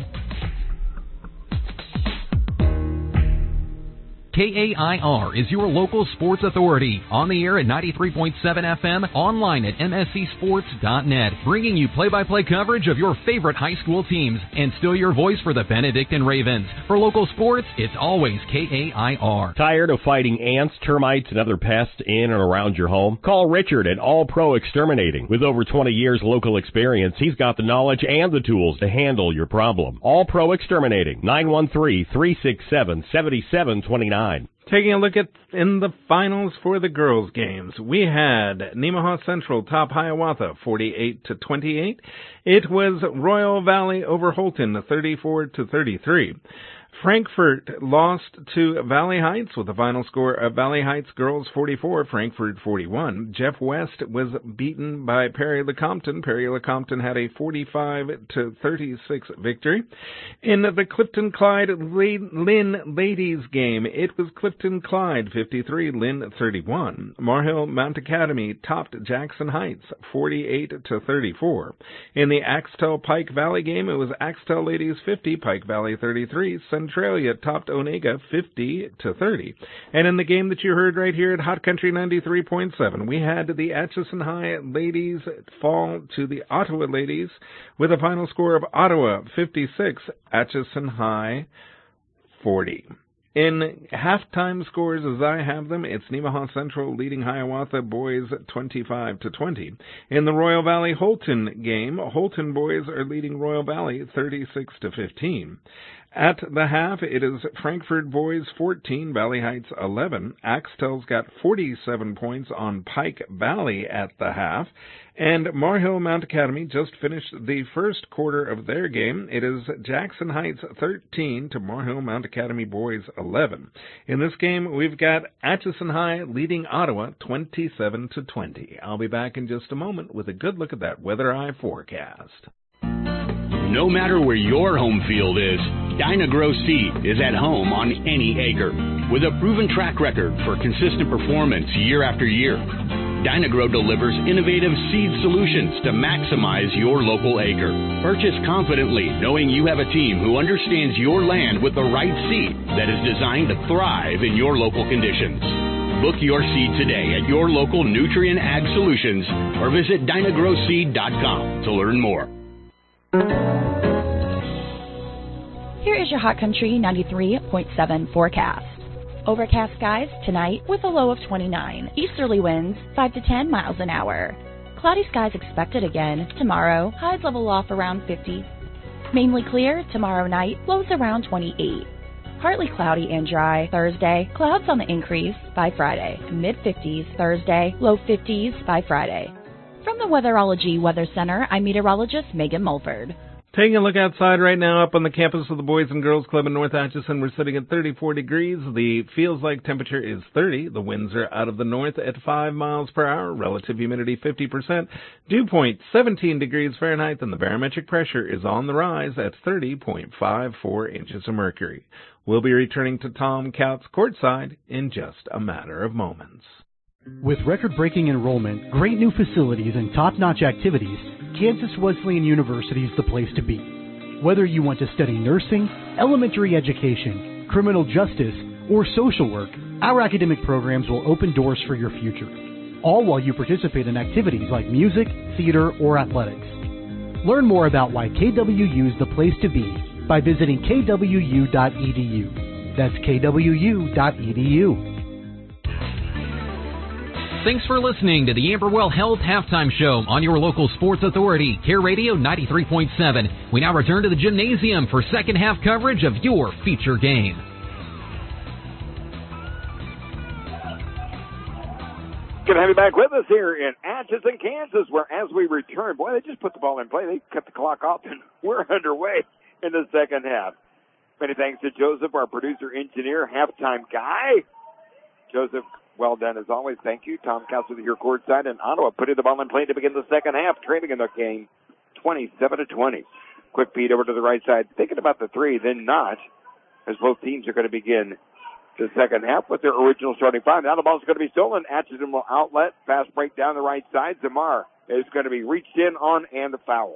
KAIR is your local sports authority. On the air at 93.7 FM, online at mscsports.net, bringing you play-by-play coverage of your favorite high school teams, and still your voice for the Benedictine Ravens. For local sports, it's always KAIR. Tired of fighting ants, termites, and other pests in and around your home? Call Richard at All Pro Exterminating. With over 20 years local experience, he's got the knowledge and the tools to handle your problem. All Pro Exterminating, 913-367-7729. Taking a look at in the finals for the girls' games, we had Nemaha Central top Hiawatha 48-28. It was Royal Valley over Holton 34-33. Frankfort lost to Valley Heights with a final score of Valley Heights girls 44, Frankfort 41. Jeff West was beaten by Perry Lecompton. Perry Lecompton had a 45-36 victory. In the Clifton Clyde Lynn ladies game, it was Clifton Clyde 53, Lynn 31. Marhill Mount Academy topped Jackson Heights 48-34. In the Axtell Pike Valley game, it was Axtell ladies 50, Pike Valley 33. Centralia topped Onega 50-30. And in the game that you heard right here at Hot Country 93.7, we had the Atchison High ladies fall to the Ottawa ladies with a final score of Ottawa 56, Atchison High 40. In halftime scores as I have them, it's Nemaha Central leading Hiawatha boys 25-20. In the Royal Valley Holton game, Holton boys are leading Royal Valley 36-15. At the half, it is Frankfort boys 14, Valley Heights 11. Axtell's got 47 points on Pike Valley at the half. And Marhill Mount Academy just finished the first quarter of their game. It is Jackson Heights 13 to Marhill Mount Academy boys 11. In this game, we've got Atchison High leading Ottawa 27-20. I'll be back in just a moment with a good look at that Weather Eye forecast. No matter where your home field is, Dyna-Gro Seed is at home on any acre. With a proven track record for consistent performance year after year, Dyna-Gro delivers innovative seed solutions to maximize your local acre. Purchase confidently, knowing you have a team who understands your land with the right seed that is designed to thrive in your local conditions. Book your seed today at your local Nutrien Ag Solutions or visit dynagroseed.com to learn more. Here is your Hot Country 93.7 forecast. Overcast skies tonight with a low of 29. Easterly winds 5 to 10 miles an hour. Cloudy skies expected again tomorrow. Highs level off around 50. Mainly clear tomorrow night. Lows around 28. Partly cloudy and dry Thursday. Clouds on the increase by Friday. Mid-50s Thursday. Low 50s by Friday. From the Weatherology Weather Center, I'm meteorologist Megan Mulford. Taking a look outside right now up on the campus of the Boys and Girls Club in North Atchison, we're sitting at 34 degrees. The feels-like temperature is 30. The winds are out of the north at 5 miles per hour. Relative humidity 50%. Dew point 17 degrees Fahrenheit, and the barometric pressure is on the rise at 30.54 inches of mercury. We'll be returning to Tom Couts courtside in just a matter of moments. With record-breaking enrollment, great new facilities, and top-notch activities, Kansas Wesleyan University is the place to be. Whether you want to study nursing, elementary education, criminal justice, or social work, our academic programs will open doors for your future, all while you participate in activities like music, theater, or athletics. Learn more about why KWU is the place to be by visiting kwu.edu. That's kwu.edu. Thanks for listening to the Amberwell Health Halftime Show on your local sports authority, Care Radio 93.7. We now return to the gymnasium for second half coverage of your feature game. Good to have you back with us here in Atchison, Kansas, where as we return, boy, they just put the ball in play. They cut the clock off, and we're underway in the second half. Many thanks to Joseph, our producer, engineer, halftime guy. Joseph, well done as always. Thank you. Tom Couts with your courtside in Ottawa, putting the ball in play to begin the second half, trailing in the game 27-20. Quick feed over to the right side, thinking about the three, then not, as both teams are going to begin the second half with their original starting five. Now the ball's going to be stolen. Atchison will outlet, fast break down the right side. Zamar is going to be reached in on and the foul.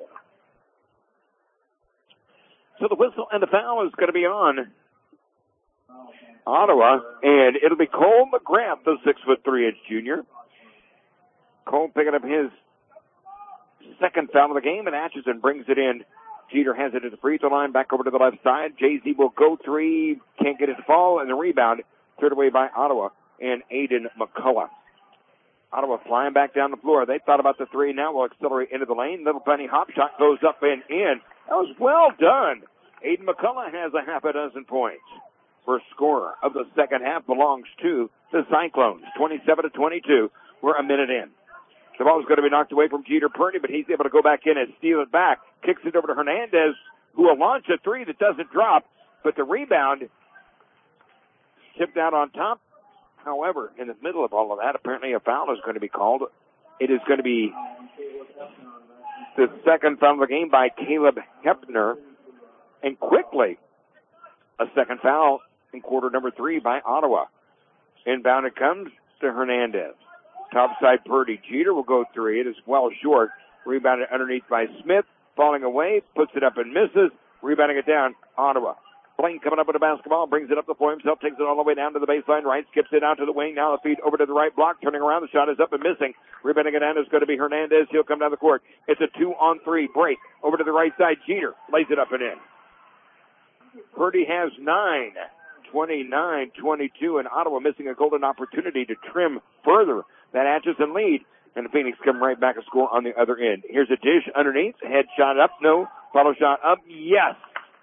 So the whistle and the foul is going to be on Ottawa, and it'll be Cole McGrath, the 6'3" junior. Cole picking up his second foul of the game, and Atchison brings it in. Jeter has it at the free throw line, back over to the left side. Jay-Z will go three, can't get it to fall, and the rebound cleared away by Ottawa and Aiden McCullough. Ottawa flying back down the floor. They thought about the three, now will accelerate into the lane. Little penny hop shot goes up and in. That was well done. Aiden McCullough has a half a dozen points. First score of the second half belongs to the Cyclones, 27-22. We're a minute in. The ball is going to be knocked away from Jeter Purdy, but he's able to go back in and steal it back. Kicks it over to Hernandez, who will launch a three that doesn't drop, but the rebound tipped out on top. However, in the middle of all of that, apparently a foul is going to be called. It is going to be the second foul of the game by Caleb Hepner, and quickly a second foul in quarter number 3 by Ottawa. Inbound it comes to Hernandez. Topside Purdy. Jeter will go three. It is well short. Rebounded underneath by Smith. Falling away. Puts it up and misses. Rebounding it down. Ottawa. Blaine coming up with the basketball. Brings it up the floor himself. Takes it all the way down to the baseline right. Skips it out to the wing. Now the feed over to the right block. Turning around. The shot is up and missing. Rebounding it down is going to be Hernandez. He'll come down the court. It's a 2-on-3 break. Over to the right side. Jeter lays it up and in. Purdy has 9. 29-22, and Ottawa missing a golden opportunity to trim further that Atchison lead. And the Phoenix come right back a score on the other end. Here's a dish underneath. Head shot up. No. Follow shot up. Yes.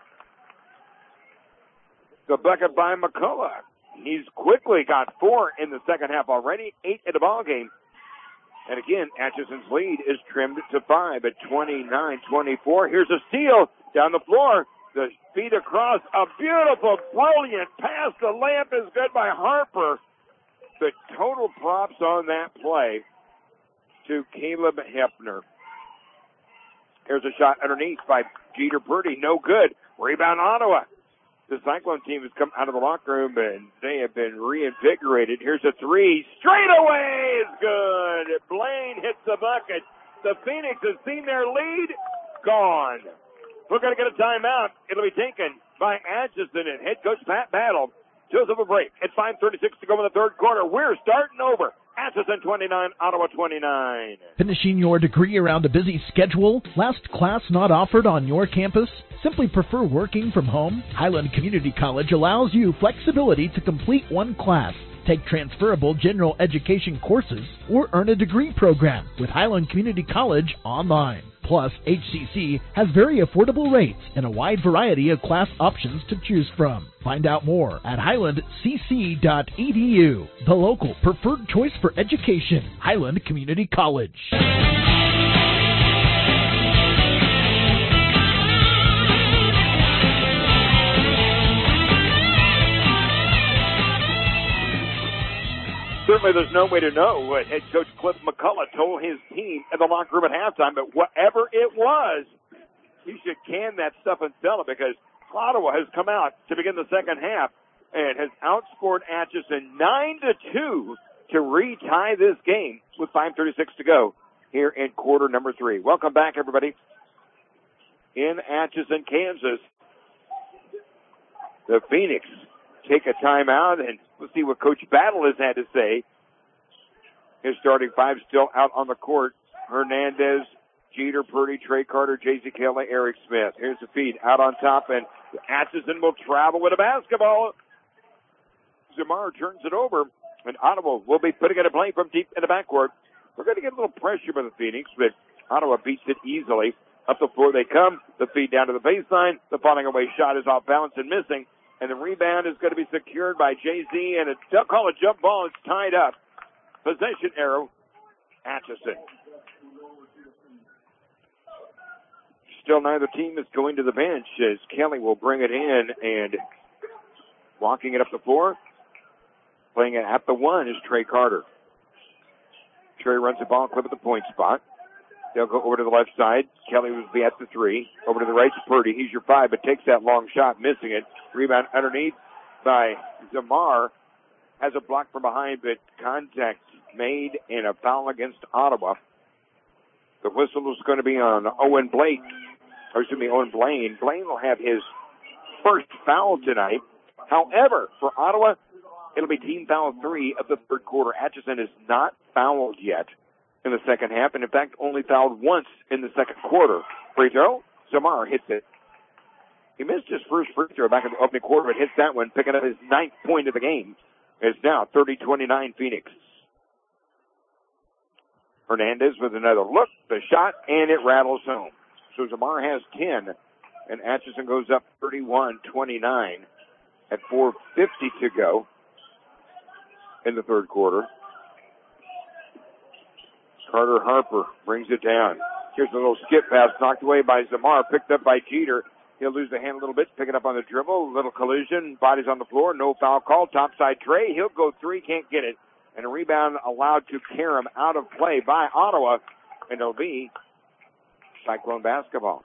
The bucket by McCullough. He's quickly got 4 in the second half already. 8 in the ball game. And again, Atchison's lead is trimmed to 5 at 29-24. Here's a steal down the floor. The feed across, a beautiful, brilliant pass. The layup is good by Harper. The total props on that play to Caleb Hepner. Here's a shot underneath by Jeter Purdy. No good. Rebound Ottawa. The Cyclone team has come out of the locker room and they have been reinvigorated. Here's a three. Straight away is good. Blaine hits the bucket. The Phoenix has seen their lead. Gone. We're going to get a timeout. It'll be taken by Atchison and head coach Pat Battle. Joseph a break. It's 5:36 to go in the third quarter. We're starting over. Atchison 29, Ottawa 29. Finishing your degree around a busy schedule? Last class not offered on your campus? Simply prefer working from home? Highland Community College allows you flexibility to complete one class, take transferable general education courses, or earn a degree program with Highland Community College online. Plus, HCC has very affordable rates and a wide variety of class options to choose from. Find out more at highlandcc.edu, the local preferred choice for education, Highland Community College. Certainly there's no way to know what head coach Cliff McCullough told his team in the locker room at halftime, but whatever it was, he should can that stuff and sell it because Ottawa has come out to begin the second half and has outscored Atchison 9-2 to retie this game with 5:36 to go here in quarter number 3. Welcome back, everybody, in Atchison, Kansas. The Phoenix take a timeout, and we'll see what Coach Battle has had to say. His starting five still out on the court. Hernandez, Jeter, Purdy, Trey Carter, J.C. Kelly, Eric Smith. Here's the feed out on top, and Atchison will travel with a basketball. Zamar turns it over, and Ottawa will be putting it in play from deep in the backcourt. We're going to get a little pressure by the Phoenix, but Ottawa beats it easily. Up the floor they come. The feed down to the baseline. The falling away shot is off balance and missing. And the rebound is going to be secured by Jay-Z, and they'll call a jump ball. It's tied up. Possession arrow, Atchison. Still neither team is going to the bench as Kelly will bring it in, and walking it up the floor, playing it at the one is Trey Carter. Trey runs the ball clip at the point spot. They'll go over to the left side. Kelly will be at the three. Over to the right to Purdy. He's your five, but takes that long shot, missing it. Rebound underneath by Zamar. Has a block from behind, but contact made and a foul against Ottawa. The whistle is going to be on Owen Blaine. Blaine will have his first foul tonight. However, for Ottawa, it'll be team foul 3 of the third quarter. Atchison is not fouled yet in the second half, and in fact only fouled once in the second quarter. Free throw, Zamar hits it. He missed his first free throw back in the opening quarter, but hits that one, picking up his 9th point of the game. It's now 30-29 Phoenix. Hernandez with another look, the shot, and it rattles home. So Zamar has 10, and Atchison goes up 31-29. at 4:50 to go in the third quarter. Carter Harper brings it down. Here's a little skip pass knocked away by Zamar, picked up by Jeter. He'll lose the hand a little bit, pick it up on the dribble. Little collision, bodies on the floor, no foul call. Topside Trey, he'll go three, can't get it. And a rebound allowed to Karam out of play by Ottawa. And it'll be Cyclone basketball.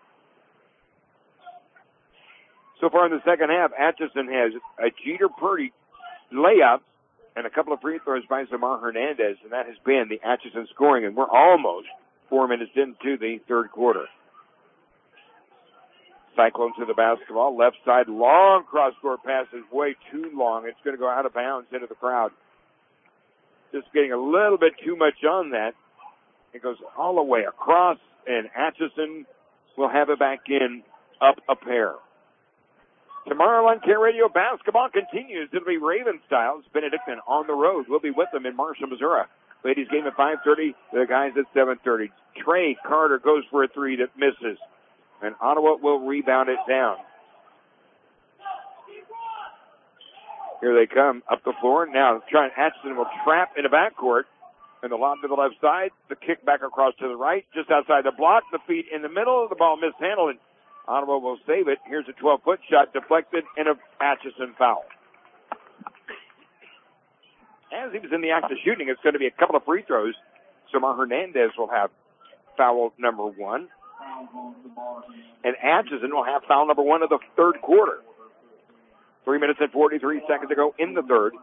So far in the second half, Atchison has a Jeter Purdy layup and a couple of free throws by Zamar Hernandez, and that has been the Atchison scoring, and we're almost 4 minutes into the third quarter. Cyclones to the basketball, left side, long cross-court pass is way too long. It's going to go out of bounds into the crowd. Just getting a little bit too much on that. It goes all the way across, and Atchison will have it back in, up a pair. Tomorrow on Care Radio, basketball continues. It'll be Raven Styles, Benedictine on the road. We'll be with them in Marshall, Missouri. Ladies game at 5:30, the guys at 7:30. Trey Carter goes for a three that misses, and Ottawa will rebound it down. Here they come up the floor. Now Atchison will trap in the backcourt, and the lob to the left side. The kick back across to the right, just outside the block. The feet in the middle. The ball mishandled, and Ottawa will save it. Here's a 12-foot shot deflected and an Atchison foul. As he was in the act of shooting, it's going to be a couple of free throws. Zamar Hernandez will have foul number one. And Atchison will have foul number one of the third quarter. 3 minutes and 43 seconds to go in the third.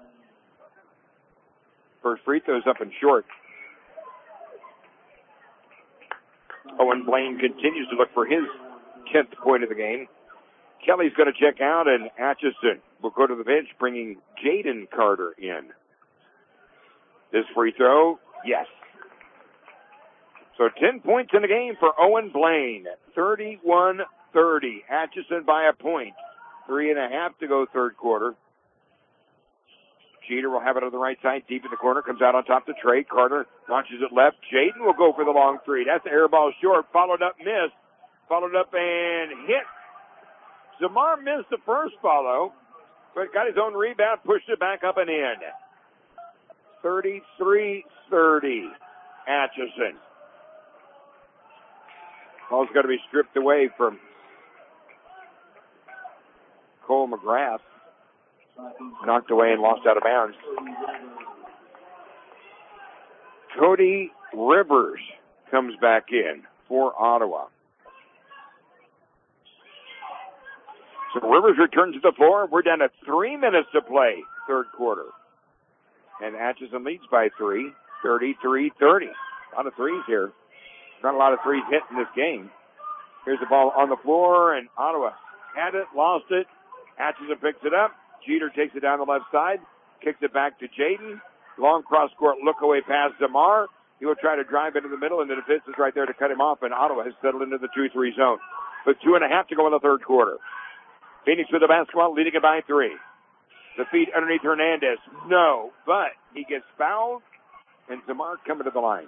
First free throw's up and short. Owen Blaine continues to look for his 10th point of the game. Kelly's going to check out, and Atchison will go to the bench, bringing Jaden Carter in. This free throw, yes. So 10 points in the game for Owen Blaine. 31-30. Atchison by a point. 3.5 to go third quarter. Jeter will have it on the right side, deep in the corner, comes out on top to Trey. Carter launches it left. Jaden will go for the long three. That's the air ball short. Followed up, missed. Followed up and hit. Zamar missed the first follow, but got his own rebound, pushed it back up and in. 33-30, Atchison. Ball's got to be stripped away from Cole McGrath. Knocked away and lost out of bounds. Cody Rivers comes back in for Ottawa. So Rivers returns to the floor. We're down to 3 minutes to play, third quarter. And Atchison leads by 3, 33-30. A lot of threes here. Not a lot of threes hit in this game. Here's the ball on the floor, and Ottawa had it, lost it. Atchison picks it up. Jeter takes it down the left side, kicks it back to Jaden. Long cross-court look-away pass to Zamar. He will try to drive into the middle, and the defense is right there to cut him off, and Ottawa has settled into the 2-3 zone. With 2.5 to go in the third quarter. Phoenix with the basketball, leading it by 3. The feed underneath Hernandez. No, but he gets fouled, and Zamar coming to the line.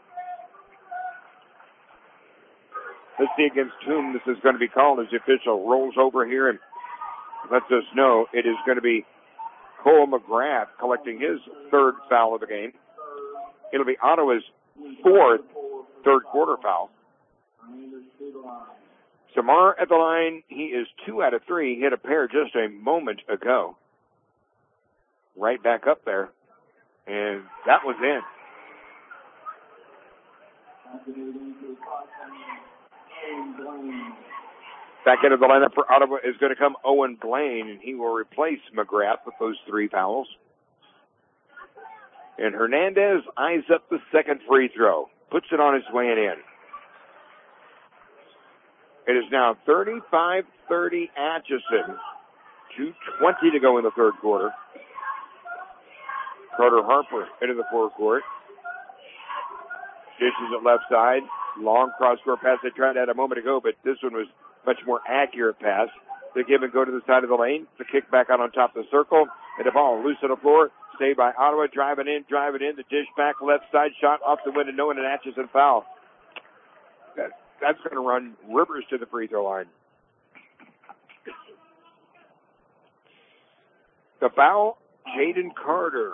Let's see against whom this is going to be called as the official rolls over here and lets us know it is going to be Cole McGrath collecting his third foul of the game. It'll be Ottawa's 4th third quarter foul. Zamar at the line. He is 2 out of 3. Hit a pair just a moment ago. Right back up there. And that was in. Back into the lineup for Ottawa is going to come Owen Blaine, and he will replace McGrath with those 3 fouls. And Hernandez eyes up the second free throw. Puts it on his way and in. It is now 35-30 Atchison. 2:20 to go in the third quarter. Carter Harper into the forecourt. Dishes it left side. Long cross-court pass they tried that a moment ago, but this one was much more accurate pass. They give and go to the side of the lane. The kick back out on top of the circle. And the ball loose on the floor. Saved by Ottawa. Driving in. The dish back left side. Shot off the window. No one, an Atchison foul. That's going to run Rivers to the free throw line. The foul, Jaden Carter.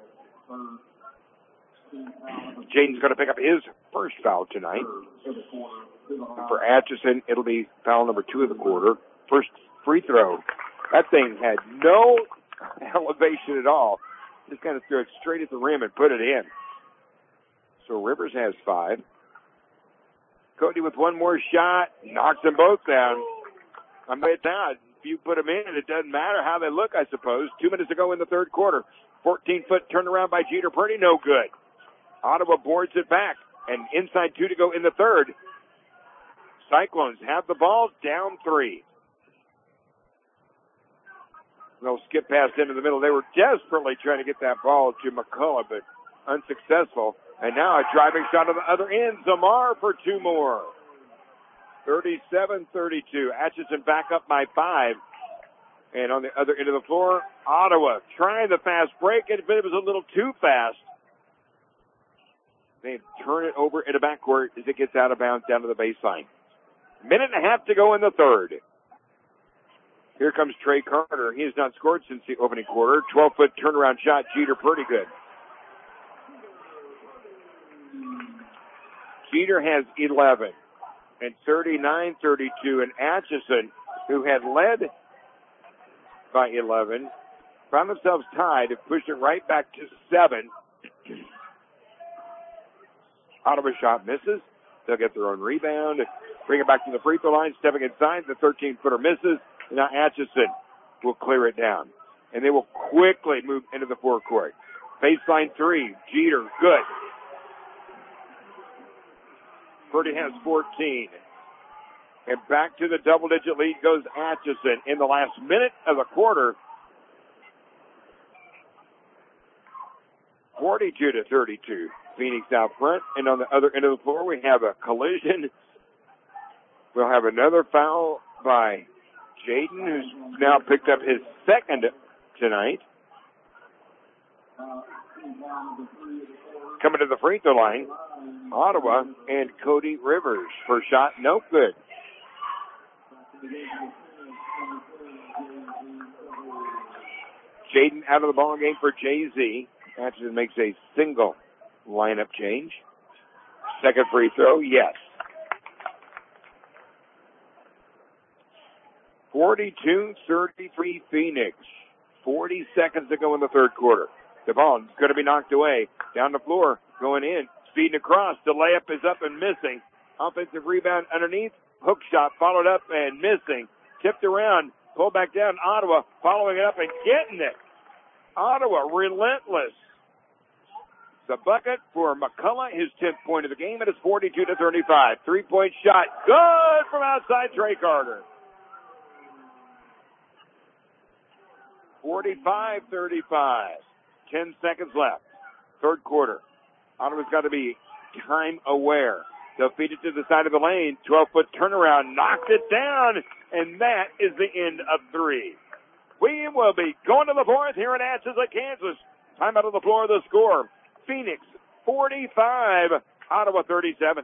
Jaden's going to pick up his first foul tonight. And for Atchison, it'll be foul number 2 of the quarter. First free throw. That thing had no elevation at all. Just kind of threw it straight at the rim and put it in. So Rivers has 5. Cody with one more shot, knocks them both down. I mean, now, if you put them in, it doesn't matter how they look, I suppose. 2 minutes to go in the third quarter. 14-foot turnaround by Jeter Purdy, no good. Ottawa boards it back, and inside 2 to go in the third. Cyclones have the ball, down 3. They'll skip past into the middle. They were desperately trying to get that ball to McCullough, but unsuccessful. And now a driving shot on the other end. Zamar for 2 more. 37-32. Atchison back up by 5. And on the other end of the floor, Ottawa trying the fast break, but it was a little too fast. They turn it over in the backcourt as it gets out of bounds down to the baseline. 1.5 to go in the third. Here comes Trey Carter. He has not scored since the opening quarter. 12-foot turnaround shot. Jeter Purdy good. Jeter has 11. And 39-32. And Atchison, who had led by 11, found themselves tied and pushed it right back to 7. Ottawa shot misses. They'll get their own rebound. Bring it back to the free throw line. Stepping inside. The 13-footer misses. And now Atchison will clear it down. And they will quickly move into the forecourt. Baseline 3. Jeter, good. Purdy has 14. And back to the double-digit lead goes Atchison in the last minute of the quarter. 42-32. Phoenix out front. And on the other end of the floor, we have a collision. We'll have another foul by Jaden, who's now picked up his second tonight. Coming to the free throw line, Ottawa and Cody Rivers. First shot, no good. Jaden out of the ball game for JZ. Atchison makes a single lineup change. Second free throw, yes. 42-33 Phoenix. 40 seconds to go in the third quarter. The ball is going to be knocked away. Down the floor, going in. Speeding across. The layup is up and missing. Offensive rebound underneath. Hook shot followed up and missing. Tipped around. Pulled back down. Ottawa following it up and getting it. Ottawa relentless. The bucket for McCullough, his 10th point of the game. It is 42-35. 3-point shot. Good from outside Trey Carter. 45-35. 10 seconds left. Third quarter. Ottawa's got to be time aware. They'll feed it to the side of the lane. 12-foot turnaround. Knocked it down. And that is the end of 3. We will be going to the fourth here in Atchison, Kansas. Time out of the floor of the score. Phoenix 45, Ottawa 37.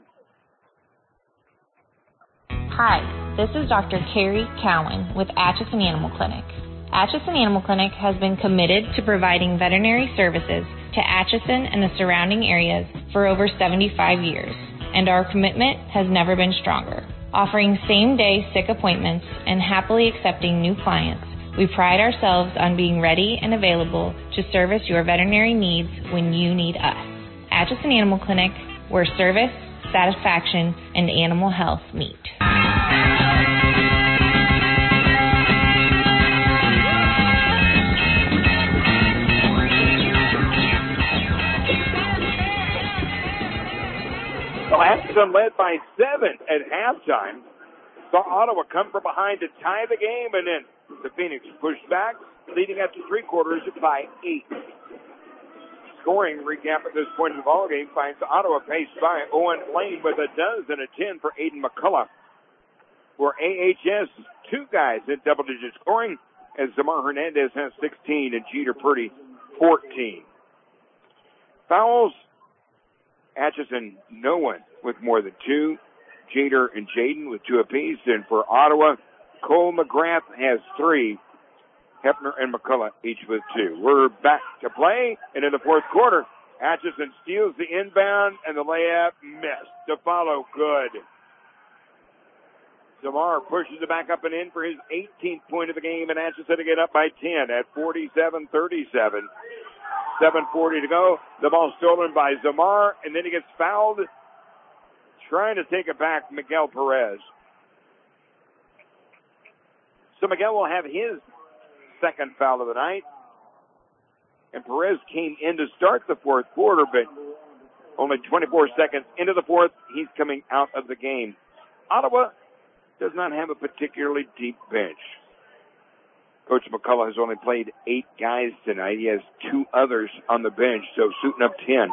Hi, this is Dr. Carrie Cowan with Atchison Animal Clinic. Atchison Animal Clinic has been committed to providing veterinary services to Atchison and the surrounding areas for over 75 years, and our commitment has never been stronger. Offering same-day sick appointments and happily accepting new clients, we pride ourselves on being ready and available to service your veterinary needs when you need us. Atchison Animal Clinic, where service, satisfaction, and animal health meet. Well, Atchison led by 7 at halftime. Saw Ottawa come from behind to tie the game, and then the Phoenix pushed back, leading after 3 quarters by 8. Scoring recap at this point in the ballgame finds Ottawa paced by Owen Lane with a dozen and a 10 for Aiden McCullough. For AHS, 2 guys in double-digit scoring, as Zamar Hernandez has 16 and Jeter Purdy 14. Fouls, Atchison, no one with more than 2. Jeter and Jaden with 2 apiece. And for Ottawa, Cole McGrath has 3. Hepner and McCullough each with 2. We're back to play, and in the fourth quarter, Atchison steals the inbound, and the layup missed. To follow, good. Zamar pushes it back up and in for his 18th point of the game, and Atchison to get up by 10 at 47-37. 7:40 to go. The ball stolen by Zamar, and then he gets fouled trying to take it back, Miguel Perez. So Miguel will have his second foul of the night. And Perez came in to start the fourth quarter, but only 24 seconds into the fourth, he's coming out of the game. Ottawa does not have a particularly deep bench. Coach McCullough has only played 8 guys tonight. He has 2 others on the bench, so suiting up 10.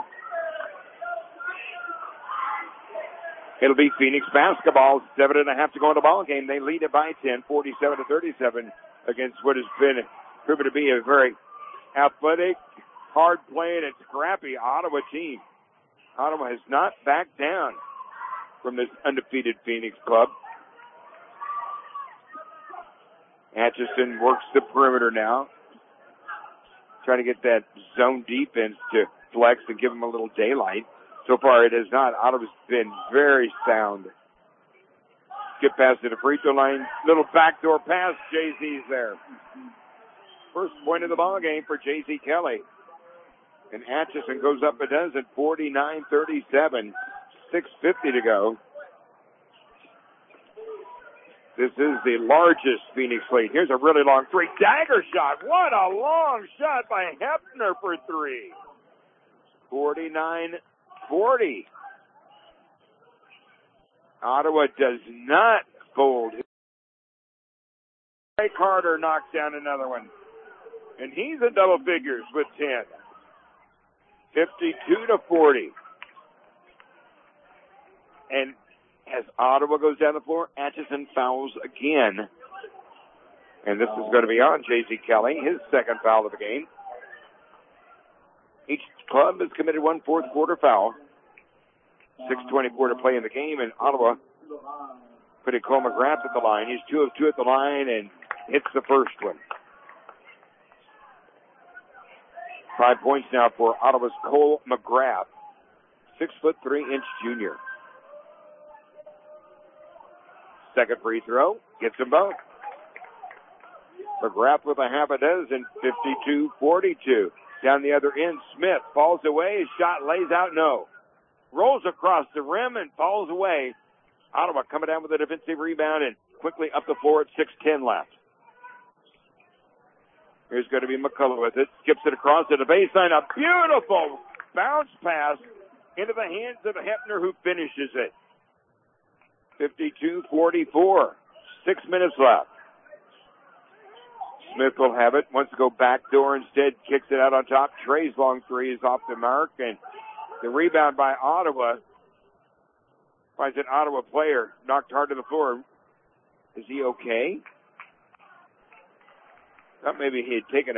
It'll be Phoenix basketball. 7.5 to go in the ball game. They lead it by 10, 47-37 against what has been proven to be a very athletic, hard-playing, and scrappy Ottawa team. Ottawa has not backed down from this undefeated Phoenix club. Atchison works the perimeter now, trying to get that zone defense to flex and give them a little daylight. So far, it has not. Ottawa's been very sound. Get past to the free throw line. Little backdoor pass. Jay-Z's there. First point of the ball game for J.Z. Kelly. And Atchison goes up a dozen, 49-37. 6:50 to go. This is the largest Phoenix lead. Here's a really long three. Dagger shot. What a long shot by Hepner for 3. 49-40. Ottawa does not fold. Ray Carter knocks down another one. And he's in double figures with 10. 52-40. And as Ottawa goes down the floor, Atchison fouls again. And this is going to be on J.C. Kelly, his second foul of the game. Each club has committed 1 fourth quarter foul. 6:24 to play in the game, and Ottawa putting Cole McGrath at the line. He's 2 of 2 at the line and hits the first one. 5 points now for Ottawa's Cole McGrath, 6'3" junior. Second free throw, gets them both. McGrath with a half a dozen, 52-42. Down the other end, Smith falls away. His shot lays out, no. Rolls across the rim and falls away. Ottawa coming down with a defensive rebound and quickly up the floor at 6:10 left. Here's going to be McCullough with it. Skips it across to the baseline. A beautiful bounce pass into the hands of Hepner, who finishes it. 52-44. 6 minutes left. Smith will have it. Wants to go backdoor instead. Kicks it out on top. Trey's long three is off the mark. And the rebound by Ottawa finds an Ottawa player knocked hard to the floor. Is he okay? Thought maybe he had taken a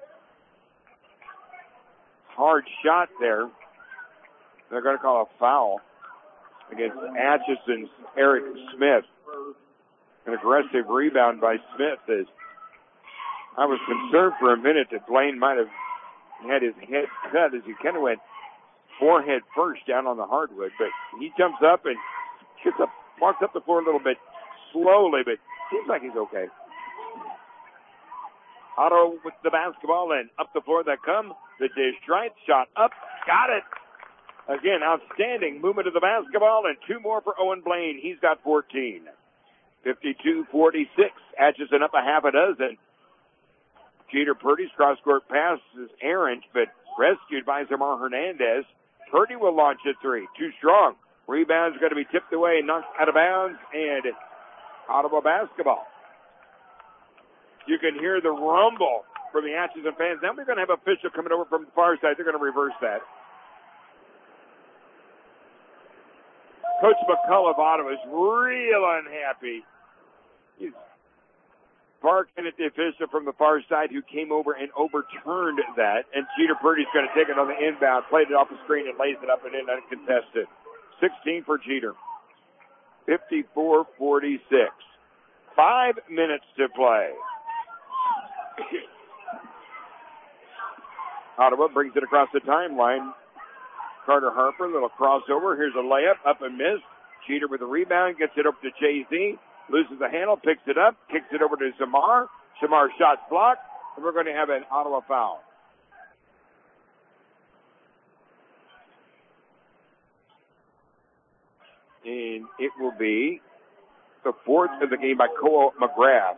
hard shot there. They're going to call a foul against Atchison's Eric Smith. An aggressive rebound by Smith. As I was concerned for a minute that Blaine might have had his head cut as he kind of went forehead first down on the hardwood. But he jumps up and gets up, walks up the floor a little bit slowly, but seems like he's okay. Otto with the basketball and up the floor they come. The dish right, shot up, got it. Again, outstanding movement of the basketball, and 2 more for Owen Blaine. He's got 14. 52-46. Atchison up a half a dozen. Jeter Purdy's cross-court pass is errant, but rescued by Zamar Hernandez. Purdy will launch a 3. Too strong. Rebound's going to be tipped away, knocked out of bounds, and Ottawa basketball. You can hear the rumble from the Atchison fans. Now we're going to have an official coming over from the far side. They're going to reverse that. Coach McCullough of Ottawa is real unhappy. He's barking at the official from the far side who came over and overturned that. And Jeter Purdy's going to take it on the inbound, played it off the screen, and lays it up and in uncontested. 16 for Jeter. 54-46. 5 minutes to play. Ottawa brings it across the timeline. Carter Harper, little crossover. Here's a layup, up and missed. Jeter with a rebound, gets it over to Jay-Z, loses the handle, picks it up, kicks it over to Zamar. Zamar shot blocked, and we're going to have an Ottawa foul. And it will be the fourth of the game by Cole McGrath.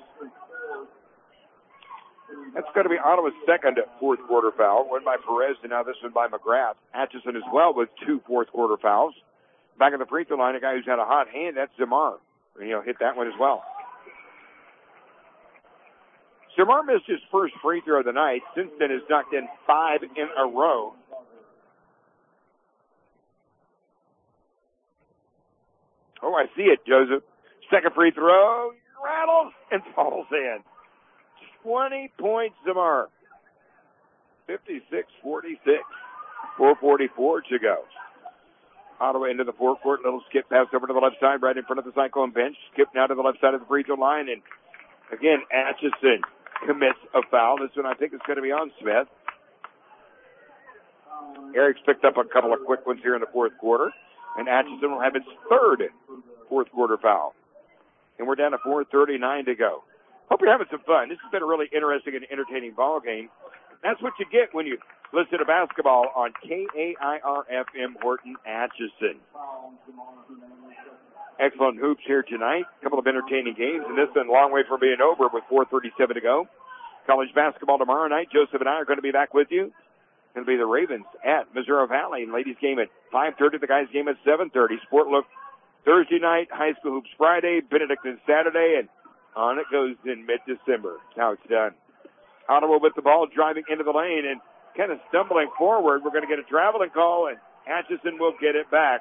That's going to be Ottawa's second fourth quarter foul. One by Perez, and now this one by McGrath. Atchison as well with 2 fourth quarter fouls. Back at the free throw line, a guy who's had a hot hand, that's Zamar. And he'll hit that one as well. Zamar missed his first free throw of the night. Since then has knocked in 5 in a row. Oh, I see it, Joseph. Second free throw, rattles and falls in. 20 points, Zamar. 56-46. 4:44 to go. Ottawa into the forecourt. Little skip pass over to the left side, right in front of the Cyclone bench. Skip now to the left side of the free throw line. And again, Atchison commits a foul. This one I think is going to be on Smith. Eric's picked up a couple of quick ones here in the fourth quarter. And Atchison will have its third fourth quarter foul. And we're down to 4:39 to go. Hope you're having some fun. This has been a really interesting and entertaining ball game. That's what you get when you listen to basketball on KAIR-FM Horton Atchison. Excellent hoops here tonight. A couple of entertaining games, and this is a long way from being over with 4:37 to go. College basketball tomorrow night. Joseph and I are going to be back with you. It'll be the Ravens at Missouri Valley. Ladies game at 5:30. The guys game at 7:30. Sport Look Thursday night. High School Hoops Friday. Benedictine Saturday. And on it goes in mid-December. That's how it's done. Ottawa with the ball driving into the lane and kind of stumbling forward. We're going to get a traveling call, and Atchison will get it back.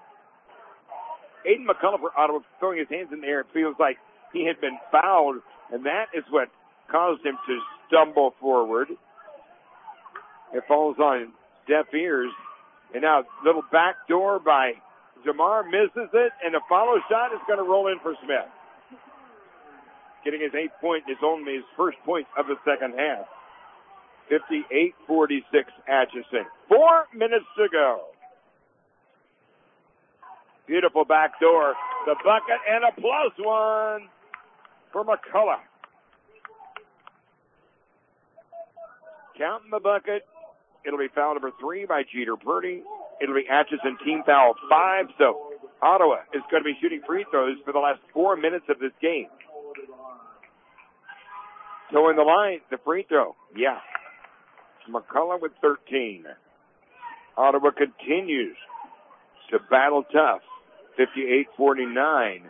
Aiden McCullough for Ottawa throwing his hands in the air. It feels like he had been fouled, and that is what caused him to stumble forward. It falls on deaf ears. And now little backdoor by Zamar, misses it, and the follow shot is going to roll in for Smith. Getting his 8th point is only his first point of the second half. 58-46 Atchison. 4 minutes to go. Beautiful backdoor. The bucket and a plus one for McCullough. Counting the bucket. It'll be foul number 3 by Jeter Purdy. It'll be Atchison team foul 5. So Ottawa is going to be shooting free throws for the last 4 minutes of this game. So in the line, the free throw. Yeah. McCullough with 13. Ottawa continues to battle tough. 58-49.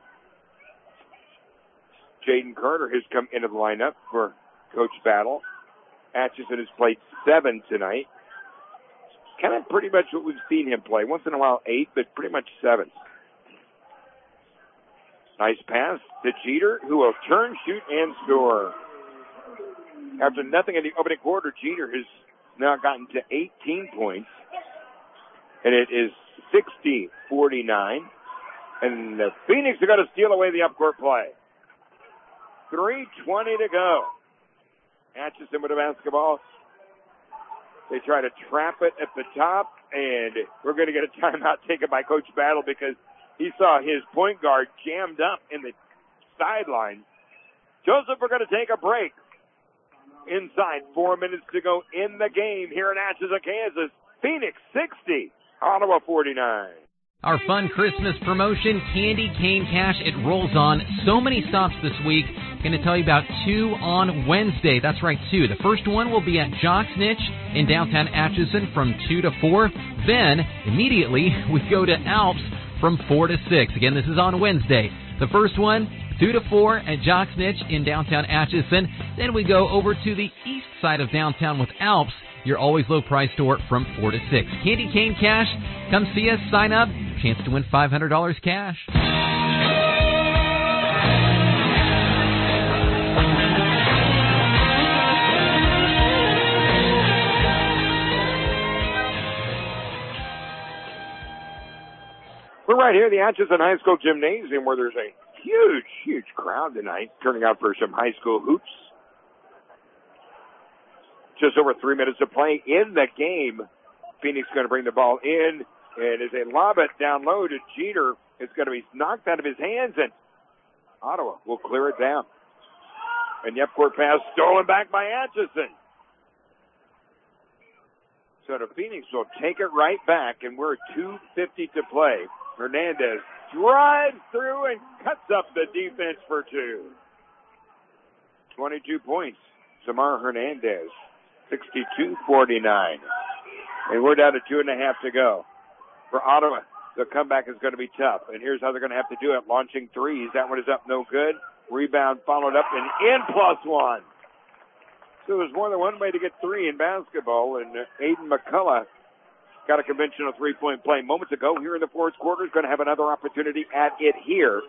Jaden Carter has come into the lineup for Coach Battle. Atchison has played 7 tonight. Kind of pretty much what we've seen him play. Once in a while 8, but pretty much 7. Nice pass to Jeter, who will turn, shoot, and score. After nothing in the opening quarter, Jeter has now gotten to 18 points. And it is 60-49. And the Phoenix are going to steal away the upcourt play. 3:20 to go. Atchison with the basketball. They try to trap it at the top, and we're going to get a timeout taken by Coach Battle because he saw his point guard jammed up in the sideline. Joseph, we're going to take a break. Inside 4 minutes to go in the game here in Atchison, Kansas. Phoenix 60, Ottawa 49. Our fun Christmas promotion, Candy Cane Cash, it rolls on. So many stops this week. Going to tell you about 2 on Wednesday. That's right, 2. The first one will be at Jock's Niche in downtown Atchison from 2 to 4. Then, immediately, we go to Alps from 4 to 6. Again, this is on Wednesday. The first one, 2 to 4 at Jock's Niche in downtown Atchison. Then we go over to the east side of downtown with Alps, your always low price store, from 4 to 6. Candy Cane Cash, come see us, sign up, chance to win $500 cash. We're right here at the Atchison High School Gymnasium where there's a huge crowd tonight turning out for some high school hoops. just over 3 minutes to play in the game. Phoenix going to bring the ball in, and as they lob it down low to Jeter, it's going to be knocked out of his hands, and Ottawa will clear it down. And the up-court pass stolen back by Atchison. So the Phoenix will take it right back, and we're 2:50 to play. Hernandez drives through and cuts up the defense for two. 22 points. Samar Hernandez, 62-49. And we're down to 2.5 to go. For Ottawa, the comeback is going to be tough. And here's how they're going to have to do it. Launching threes. That one is up, no good. Rebound followed up and in +1. So there's more than one way to get three in basketball. And Aiden McCullough got a conventional three-point play moments ago. Here in the fourth quarter, is going to have another opportunity at it here.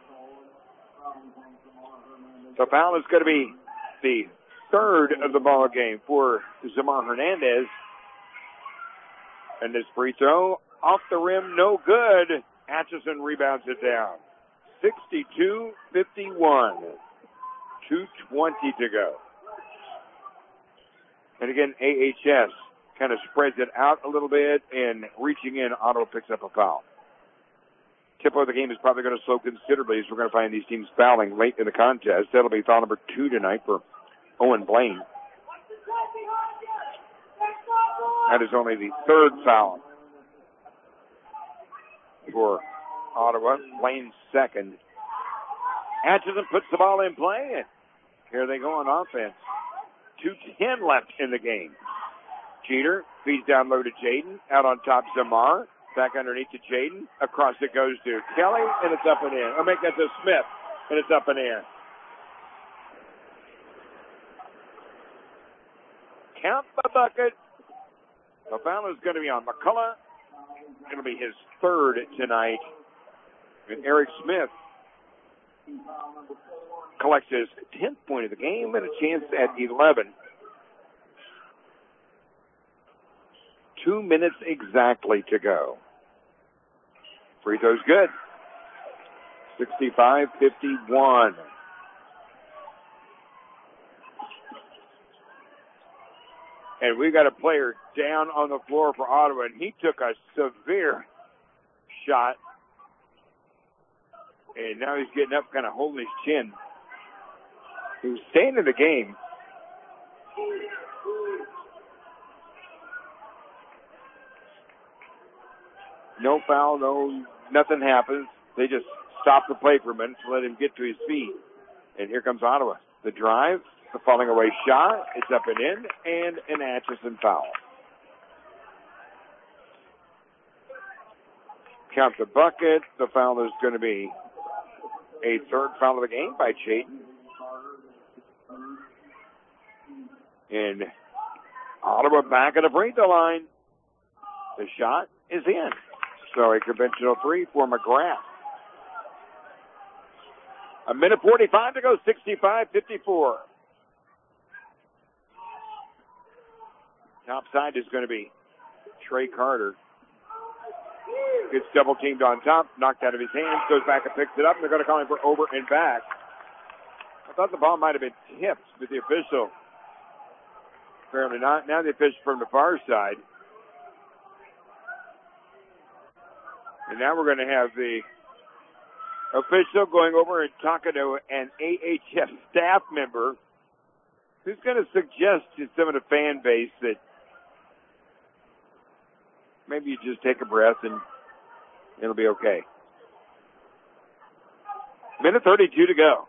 So foul is going to be the third of the ball game for Samar Hernandez. And this free throw off the rim, no good. Atchison rebounds it down. 62-51. 2:20 to go. And again, AHS kind of spreads it out a little bit, and reaching in, Ottawa picks up a foul. Tempo of the game is probably going to slow considerably as we're going to find these teams fouling late in the contest. That'll be foul number 2 tonight for Owen Blaine. That is only the third foul for Ottawa. Blaine's second. Atchison puts the ball in play, and here they go on offense. 2:10 left in the game. Jeter feeds down low to Jaden. Out on top, Samar. Back underneath to Jaden. Across it goes to Kelly, and it's up and in. I'll make that to Smith, and it's up and in. Count the bucket. The foul is going to be on McCullough. It'll be his third tonight. And Eric Smith collects his 10th point of the game and a chance at 11. 2 minutes exactly to go. Free throw's good. 65-51. And we got a player down on the floor for Ottawa, and he took a severe shot. And now he's getting up, kind of holding his chin. He was staying in the game. No foul, nothing happens. They just stop the play for a minute to let him get to his feet. And here comes Ottawa. The drive, the falling away shot, it's up and in, and an Atchison foul. Count the bucket. The foul is going to be a third foul of the game by Chayton. And Ottawa back at the free throw line. The shot is in. So a conventional three for McGrath. 1:45 to go, 65-54. Top side is going to be Trey Carter. Gets double teamed on top, knocked out of his hands, goes back and picks it up, and they're going to call him for over and back. I thought the ball might have been tipped, but the official, apparently not. Now the official from the far side. And now we're going to have the official going over and talking to an AHF staff member who's going to suggest to some of the fan base that maybe you just take a breath and it'll be okay. 1:32 to go.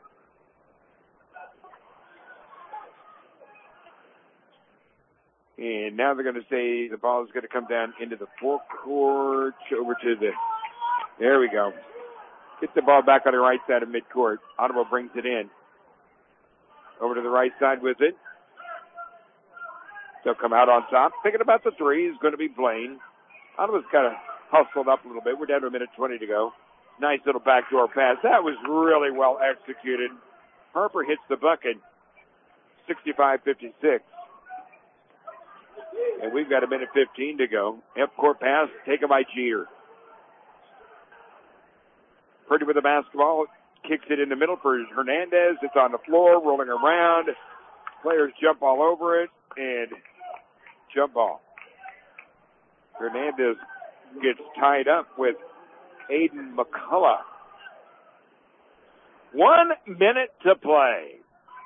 And now they're going to say the ball is going to come down into the forecourt, over to the, there we go. Get the ball back on the right side of midcourt. Ottawa brings it in. Over to the right side with it. They'll come out on top. Thinking about the three is going to be Blaine. Ottawa's kind of hustled up a little bit. We're down to 1:20 to go. Nice little backdoor pass. That was really well executed. Harper hits the bucket. 65-56. And we've got 1:15 to go. Up-court pass taken by Jeter. Purdy with the basketball. Kicks it in the middle for Hernandez. It's on the floor, rolling around. Players jump all over it. and jump ball. Hernandez gets tied up with Aiden McCullough. 1 minute to play.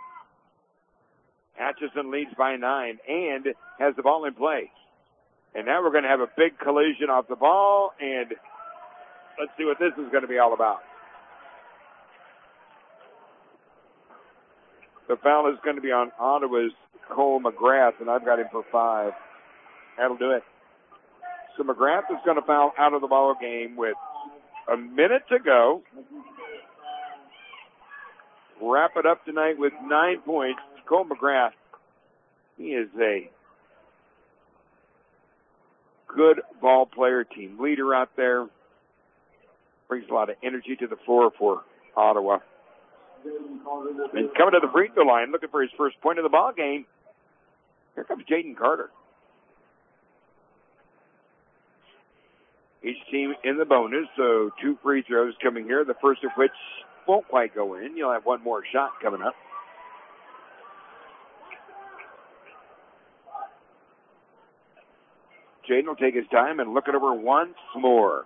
Atchison leads by 9 and has the ball in play. And now we're going to have a big collision off the ball, and let's see what this is going to be all about. The foul is going to be on Ottawa's Cole McGrath, and I've got him for 5. That'll do it. So McGrath is going to foul out of the ball game with a minute to go. Wrap it up tonight with 9 points. Cole McGrath, he is a good ball player, team leader out there. Brings a lot of energy to the floor for Ottawa. And coming to the free throw line, looking for his first point of the ball game. Here comes Jaden Carter. Each team in the bonus, so 2 free throws coming here, the first of which won't quite go in. You'll have one more shot coming up. Jaden will take his time and look it over once more.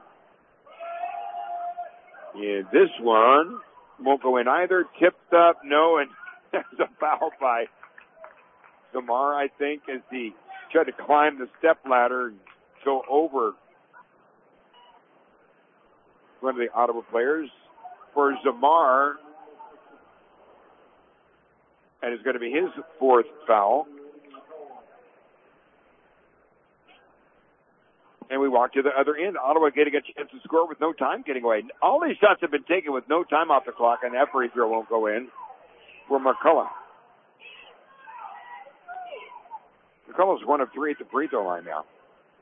And this one won't go in either. Tipped up, no, and there's a foul by Zamar, I think, as he tried to climb the step ladder and go over one of the Ottawa players. For Zamar, and it's going to be his 4th foul. And we walk to the other end. Ottawa getting a chance to score with no time getting away. All these shots have been taken with no time off the clock, and that free throw won't go in for McCullough. McCullough's 1 of 3 at the free throw line now.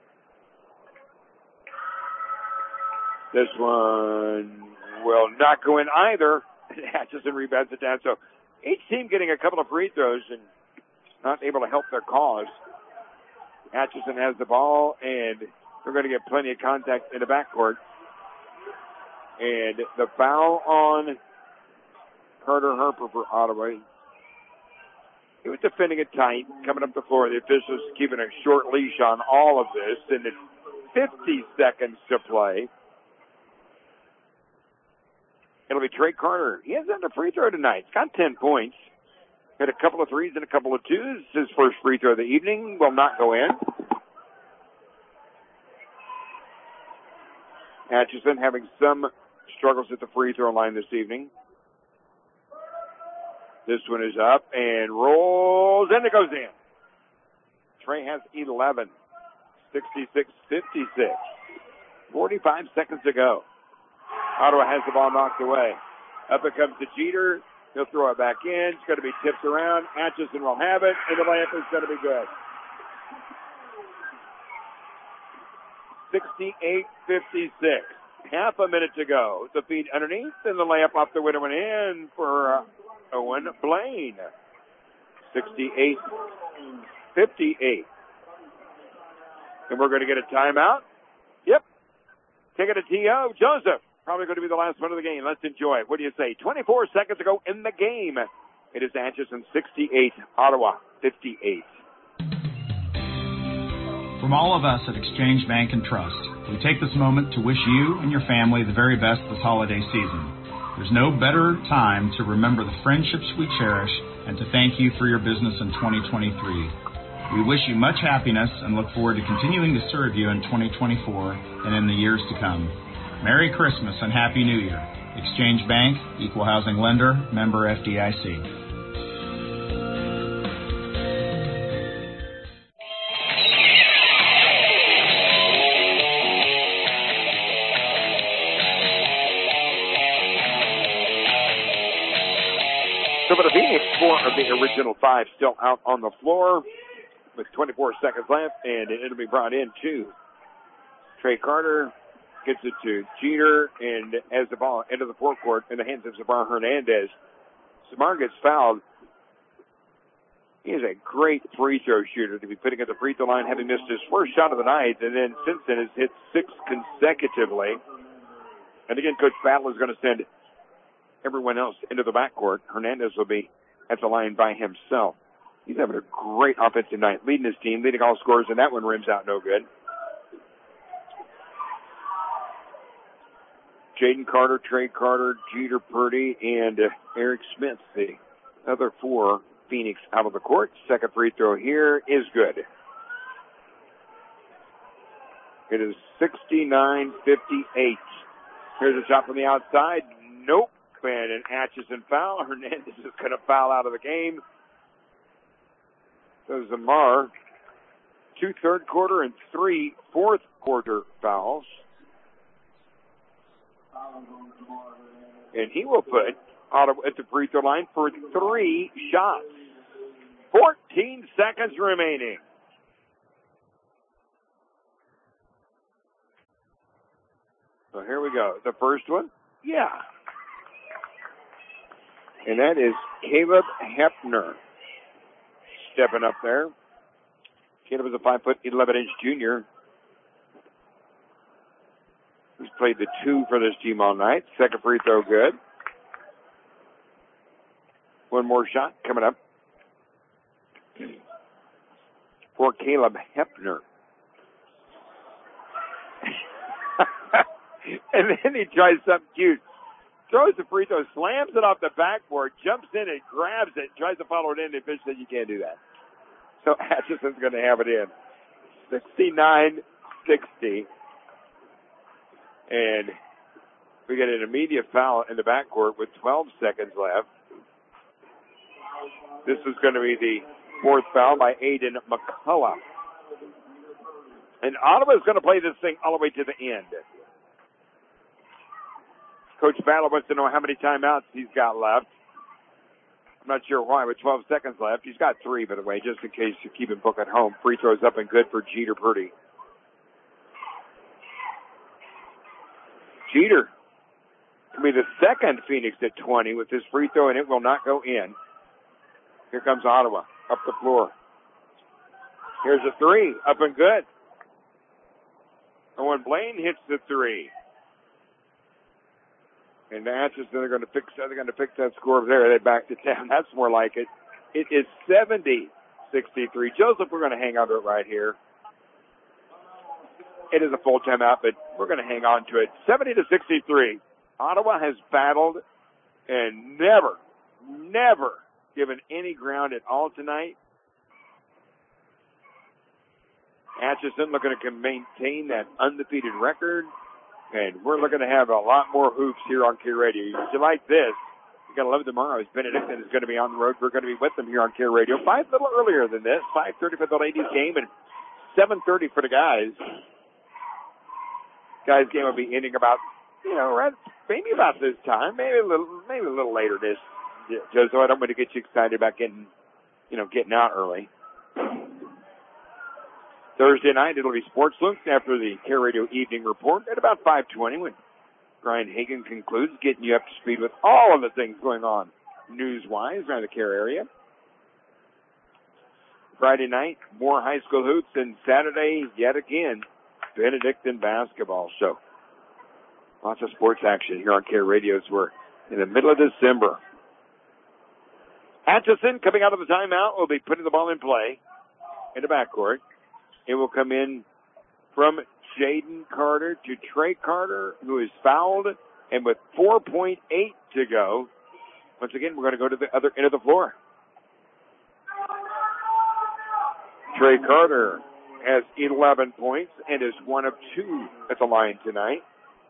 This one will not go in either. Atchison rebounds it down. So each team getting a couple of free throws and not able to help their cause. Atchison has the ball, and they're going to get plenty of contact in the backcourt. And the foul on Carter Harper for Ottawa. He was defending it tight, coming up the floor. The officials keeping a short leash on all of this, and it's 50 seconds to play. It'll be Trey Carter. He hasn't had a free throw tonight. He's got 10 points. Hit a couple of threes and a couple of twos. His first free throw of the evening will not go in. Atchison having some struggles at the free throw line this evening. This one is up and rolls, and it goes in. Trey has 11. 66-56. 45 seconds to go. Ottawa has the ball knocked away. Up it comes to Jeter. He'll throw it back in. It's going to be tipped around. Atchison will have it, and the layup is going to be good. 68-56. Half a minute to go. The feed underneath, and the layup off the window and in for Owen Blaine. 68-58. And we're going to get a timeout. Yep. Take it to T.O. Joseph. Probably going to be the last one of the game. Let's enjoy it. What do you say? 24 seconds to go in the game. It is Atchison 68, Ottawa 58. From all of us at Exchange Bank and Trust, we take this moment to wish you and your family the very best this holiday season. There's no better time to remember the friendships we cherish and to thank you for your business in 2023. We wish you much happiness and look forward to continuing to serve you in 2024 and in the years to come. Merry Christmas and Happy New Year. Exchange Bank, Equal Housing Lender, member FDIC. So for the Phoenix, 4 of the original 5 still out on the floor with 24 seconds left, and it'll be brought in to Trey Carter. Gets it to Jeter and has the ball into the forecourt in the hands of Zamar Hernandez. Zamar gets fouled. He is a great free throw shooter to be putting at the free throw line, having missed his first shot of the night, and then since then has hit 6 consecutively. And again, Coach Battle is going to send everyone else into the backcourt. Hernandez will be at the line by himself. He's having a great offensive night, leading his team, leading all scorers, and that one rims out no good. Jaden Carter, Trey Carter, Jeter Purdy, and Eric Smith, the other four Phoenix out of the court. Second free throw here is good. It is 69-58. Here's a shot from the outside. Nope. And an Atchison foul. Hernandez is going to foul out of the game. So Zamar, 2 third quarter and 3 fourth quarter fouls. And he will put Ottawa at the free throw line for 3 shots. 14 seconds remaining. So here we go. The first one, yeah. And that is Caleb Hepner stepping up there. Caleb is a 5'11" junior. He's played the 2 for this team all night. Second free throw good. One more shot coming up for Caleb Hepner. And then he tries something cute. Throws the free throw, slams it off the backboard, jumps in and grabs it, tries to follow it in, and the official said you can't do that. So Atchison's going to have it in. 69-60. And we get an immediate foul in the backcourt with 12 seconds left. This is going to be the 4th foul by Aiden McCullough. And Ottawa's going to play this thing all the way to the end. Coach Battle wants to know how many timeouts he's got left. I'm not sure why, with 12 seconds left. He's got 3, by the way, just in case you keep him book at home. Free throws up and good for Jeter Purdy. Jeter can be the second Phoenix at 20 with this free throw, and it will not go in. Here comes Ottawa up the floor. Here's a 3, up and good. Owen Blaine hits the 3. And the Atchison are going to fix that score over there. They backed it down. That's more like it. It is 70-63. Joseph, we're going to hang on to it right here. It is a full timeout, but we're going to hang on to it. 70-63. Ottawa has battled and never given any ground at all tonight. Atchison looking to maintain that undefeated record. And we're looking to have a lot more hoops here on Care Radio. If you like this, you got to love it tomorrow. As Benedictine is going to be on the road. We're going to be with them here on Care Radio. 5 a little earlier than this. 5:30 for the ladies game and 7:30 for the guys. Guys game will be ending about, maybe about this time. Maybe a little later this. So I don't want to get you excited about getting out early. Thursday night, it'll be Sports Links after the Care Radio Evening Report at about 5:20 when Brian Hagan concludes, getting you up to speed with all of the things going on news-wise around the Care area. Friday night, more high school hoops, and Saturday, yet again, Benedictine basketball. So, lots of sports action here on Care Radio as we're in the middle of December. Atchison, coming out of the timeout, will be putting the ball in play in the backcourt. It will come in from Jaden Carter to Trey Carter, who is fouled, and with 4.8 to go. Once again, we're going to go to the other end of the floor. Trey Carter has 11 points and is 1 of 2 at the line tonight.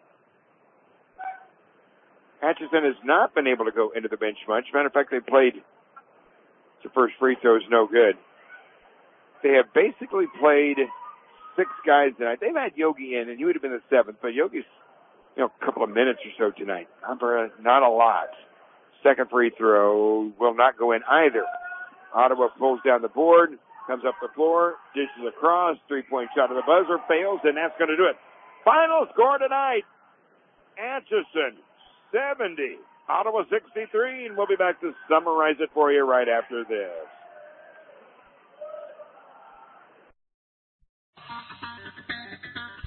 Atchison has not been able to go into the bench much. Matter of fact, they played the first free throw is no good. They have basically played 6 guys tonight. They've had Yogi in, and he would have been the 7th, but Yogi's, a couple of minutes or so tonight. Not a lot. Second free throw will not go in either. Ottawa pulls down the board, comes up the floor, dishes across, 3-point shot of the buzzer, fails, and that's going to do it. Final score tonight, Atchison 70, Ottawa 63, and we'll be back to summarize it for you right after this.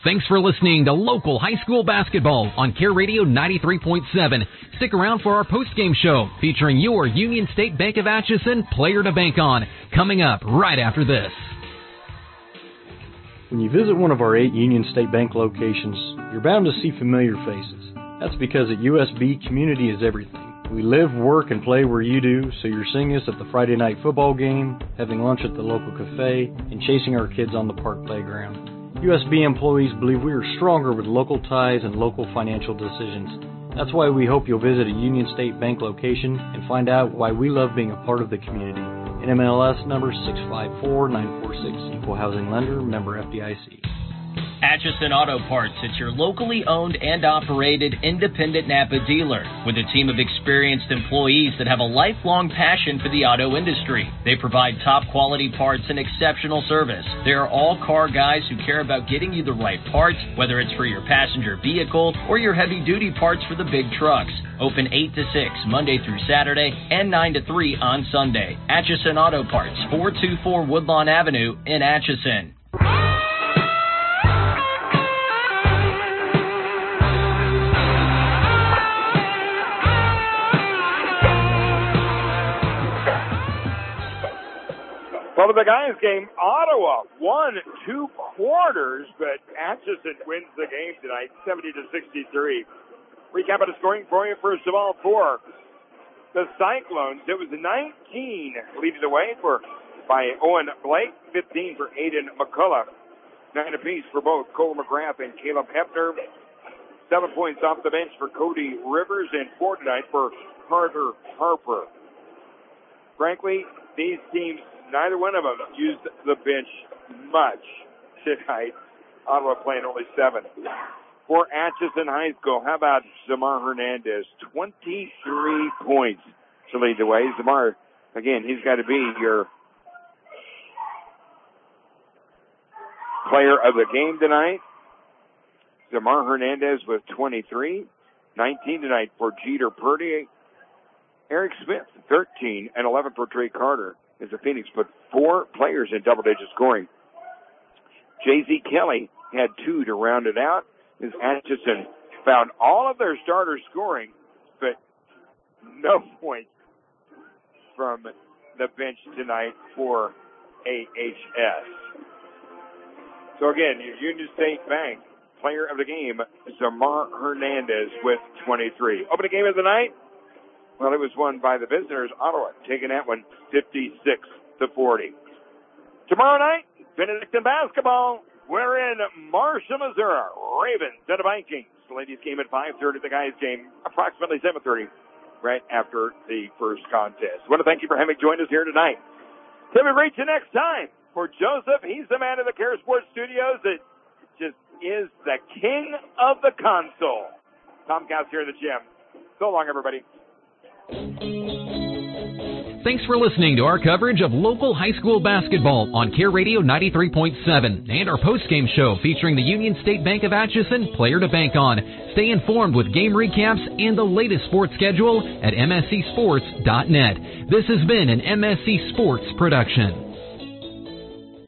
Thanks for listening to local high school basketball on Care Radio 93.7. Stick around for our post-game show featuring your Union State Bank of Atchison player to bank on, coming up right after this. When you visit one of our 8 Union State Bank locations, you're bound to see familiar faces. That's because at USB, community is everything. We live, work, and play where you do, so you're seeing us at the Friday night football game, having lunch at the local cafe, and chasing our kids on the park playground. USB employees believe we are stronger with local ties and local financial decisions. That's why we hope you'll visit a Union State Bank location and find out why we love being a part of the community. NMLS number 654946, Equal Housing Lender, member FDIC. Atchison Auto Parts is your locally owned and operated independent Napa dealer with a team of experienced employees that have a lifelong passion for the auto industry. They provide top quality parts and exceptional service. They are all car guys who care about getting you the right parts, whether it's for your passenger vehicle or your heavy duty parts for the big trucks. Open 8 to 6 Monday through Saturday and 9 to 3 on Sunday. Atchison Auto Parts, 424 Woodlawn Avenue in Atchison. Well, the guys' game, Ottawa won 2 quarters, but Atchison wins the game tonight, 70-63. Recap of the scoring for you. First of all, for the Cyclones, it was 19 leading the way by Owen Blake, 15 for Aiden McCullough, 9 apiece for both Cole McGrath and Caleb Hepner, 7 points off the bench for Cody Rivers, and 4 tonight for Carter Harper. Frankly, these teams, neither one of them used the bench much tonight. Ottawa playing only 7. For Atchison High School, how about Zamar Hernandez? 23 points to lead the way. Zamar, again, he's got to be your player of the game tonight. Zamar Hernandez with 23. 19 tonight for Jeter Purdy. Eric Smith, 13, and 11 for Trey Carter. As the Phoenix put 4 players in double-digit scoring. J.Z. Kelly had 2 to round it out. As Atchison found all of their starters scoring, but no points from the bench tonight for AHS. So again, your Union State Bank player of the game, Zamar Hernandez with 23. Opening game of the night. Well, it was won by the visitors, Ottawa, taking that one 56-40. Tomorrow night, Benedictine basketball. We're in Marshall, Missouri. Ravens and the Vikings. The ladies game at 5:30. The guys game approximately 7:30, right after the first contest. I want to thank you for having joined us here tonight. Till we reach you next time. For Joseph, he's the man of the Care Sports Studios that just is the king of the console. Tom Coutts here in the gym. So long, everybody. Thanks for listening to our coverage of local high school basketball on Care Radio 93.7 and our post-game show featuring the Union State Bank of Atchison player to bank on. Stay informed with game recaps and the latest sports schedule at mscsports.net. This has been an MSC Sports production.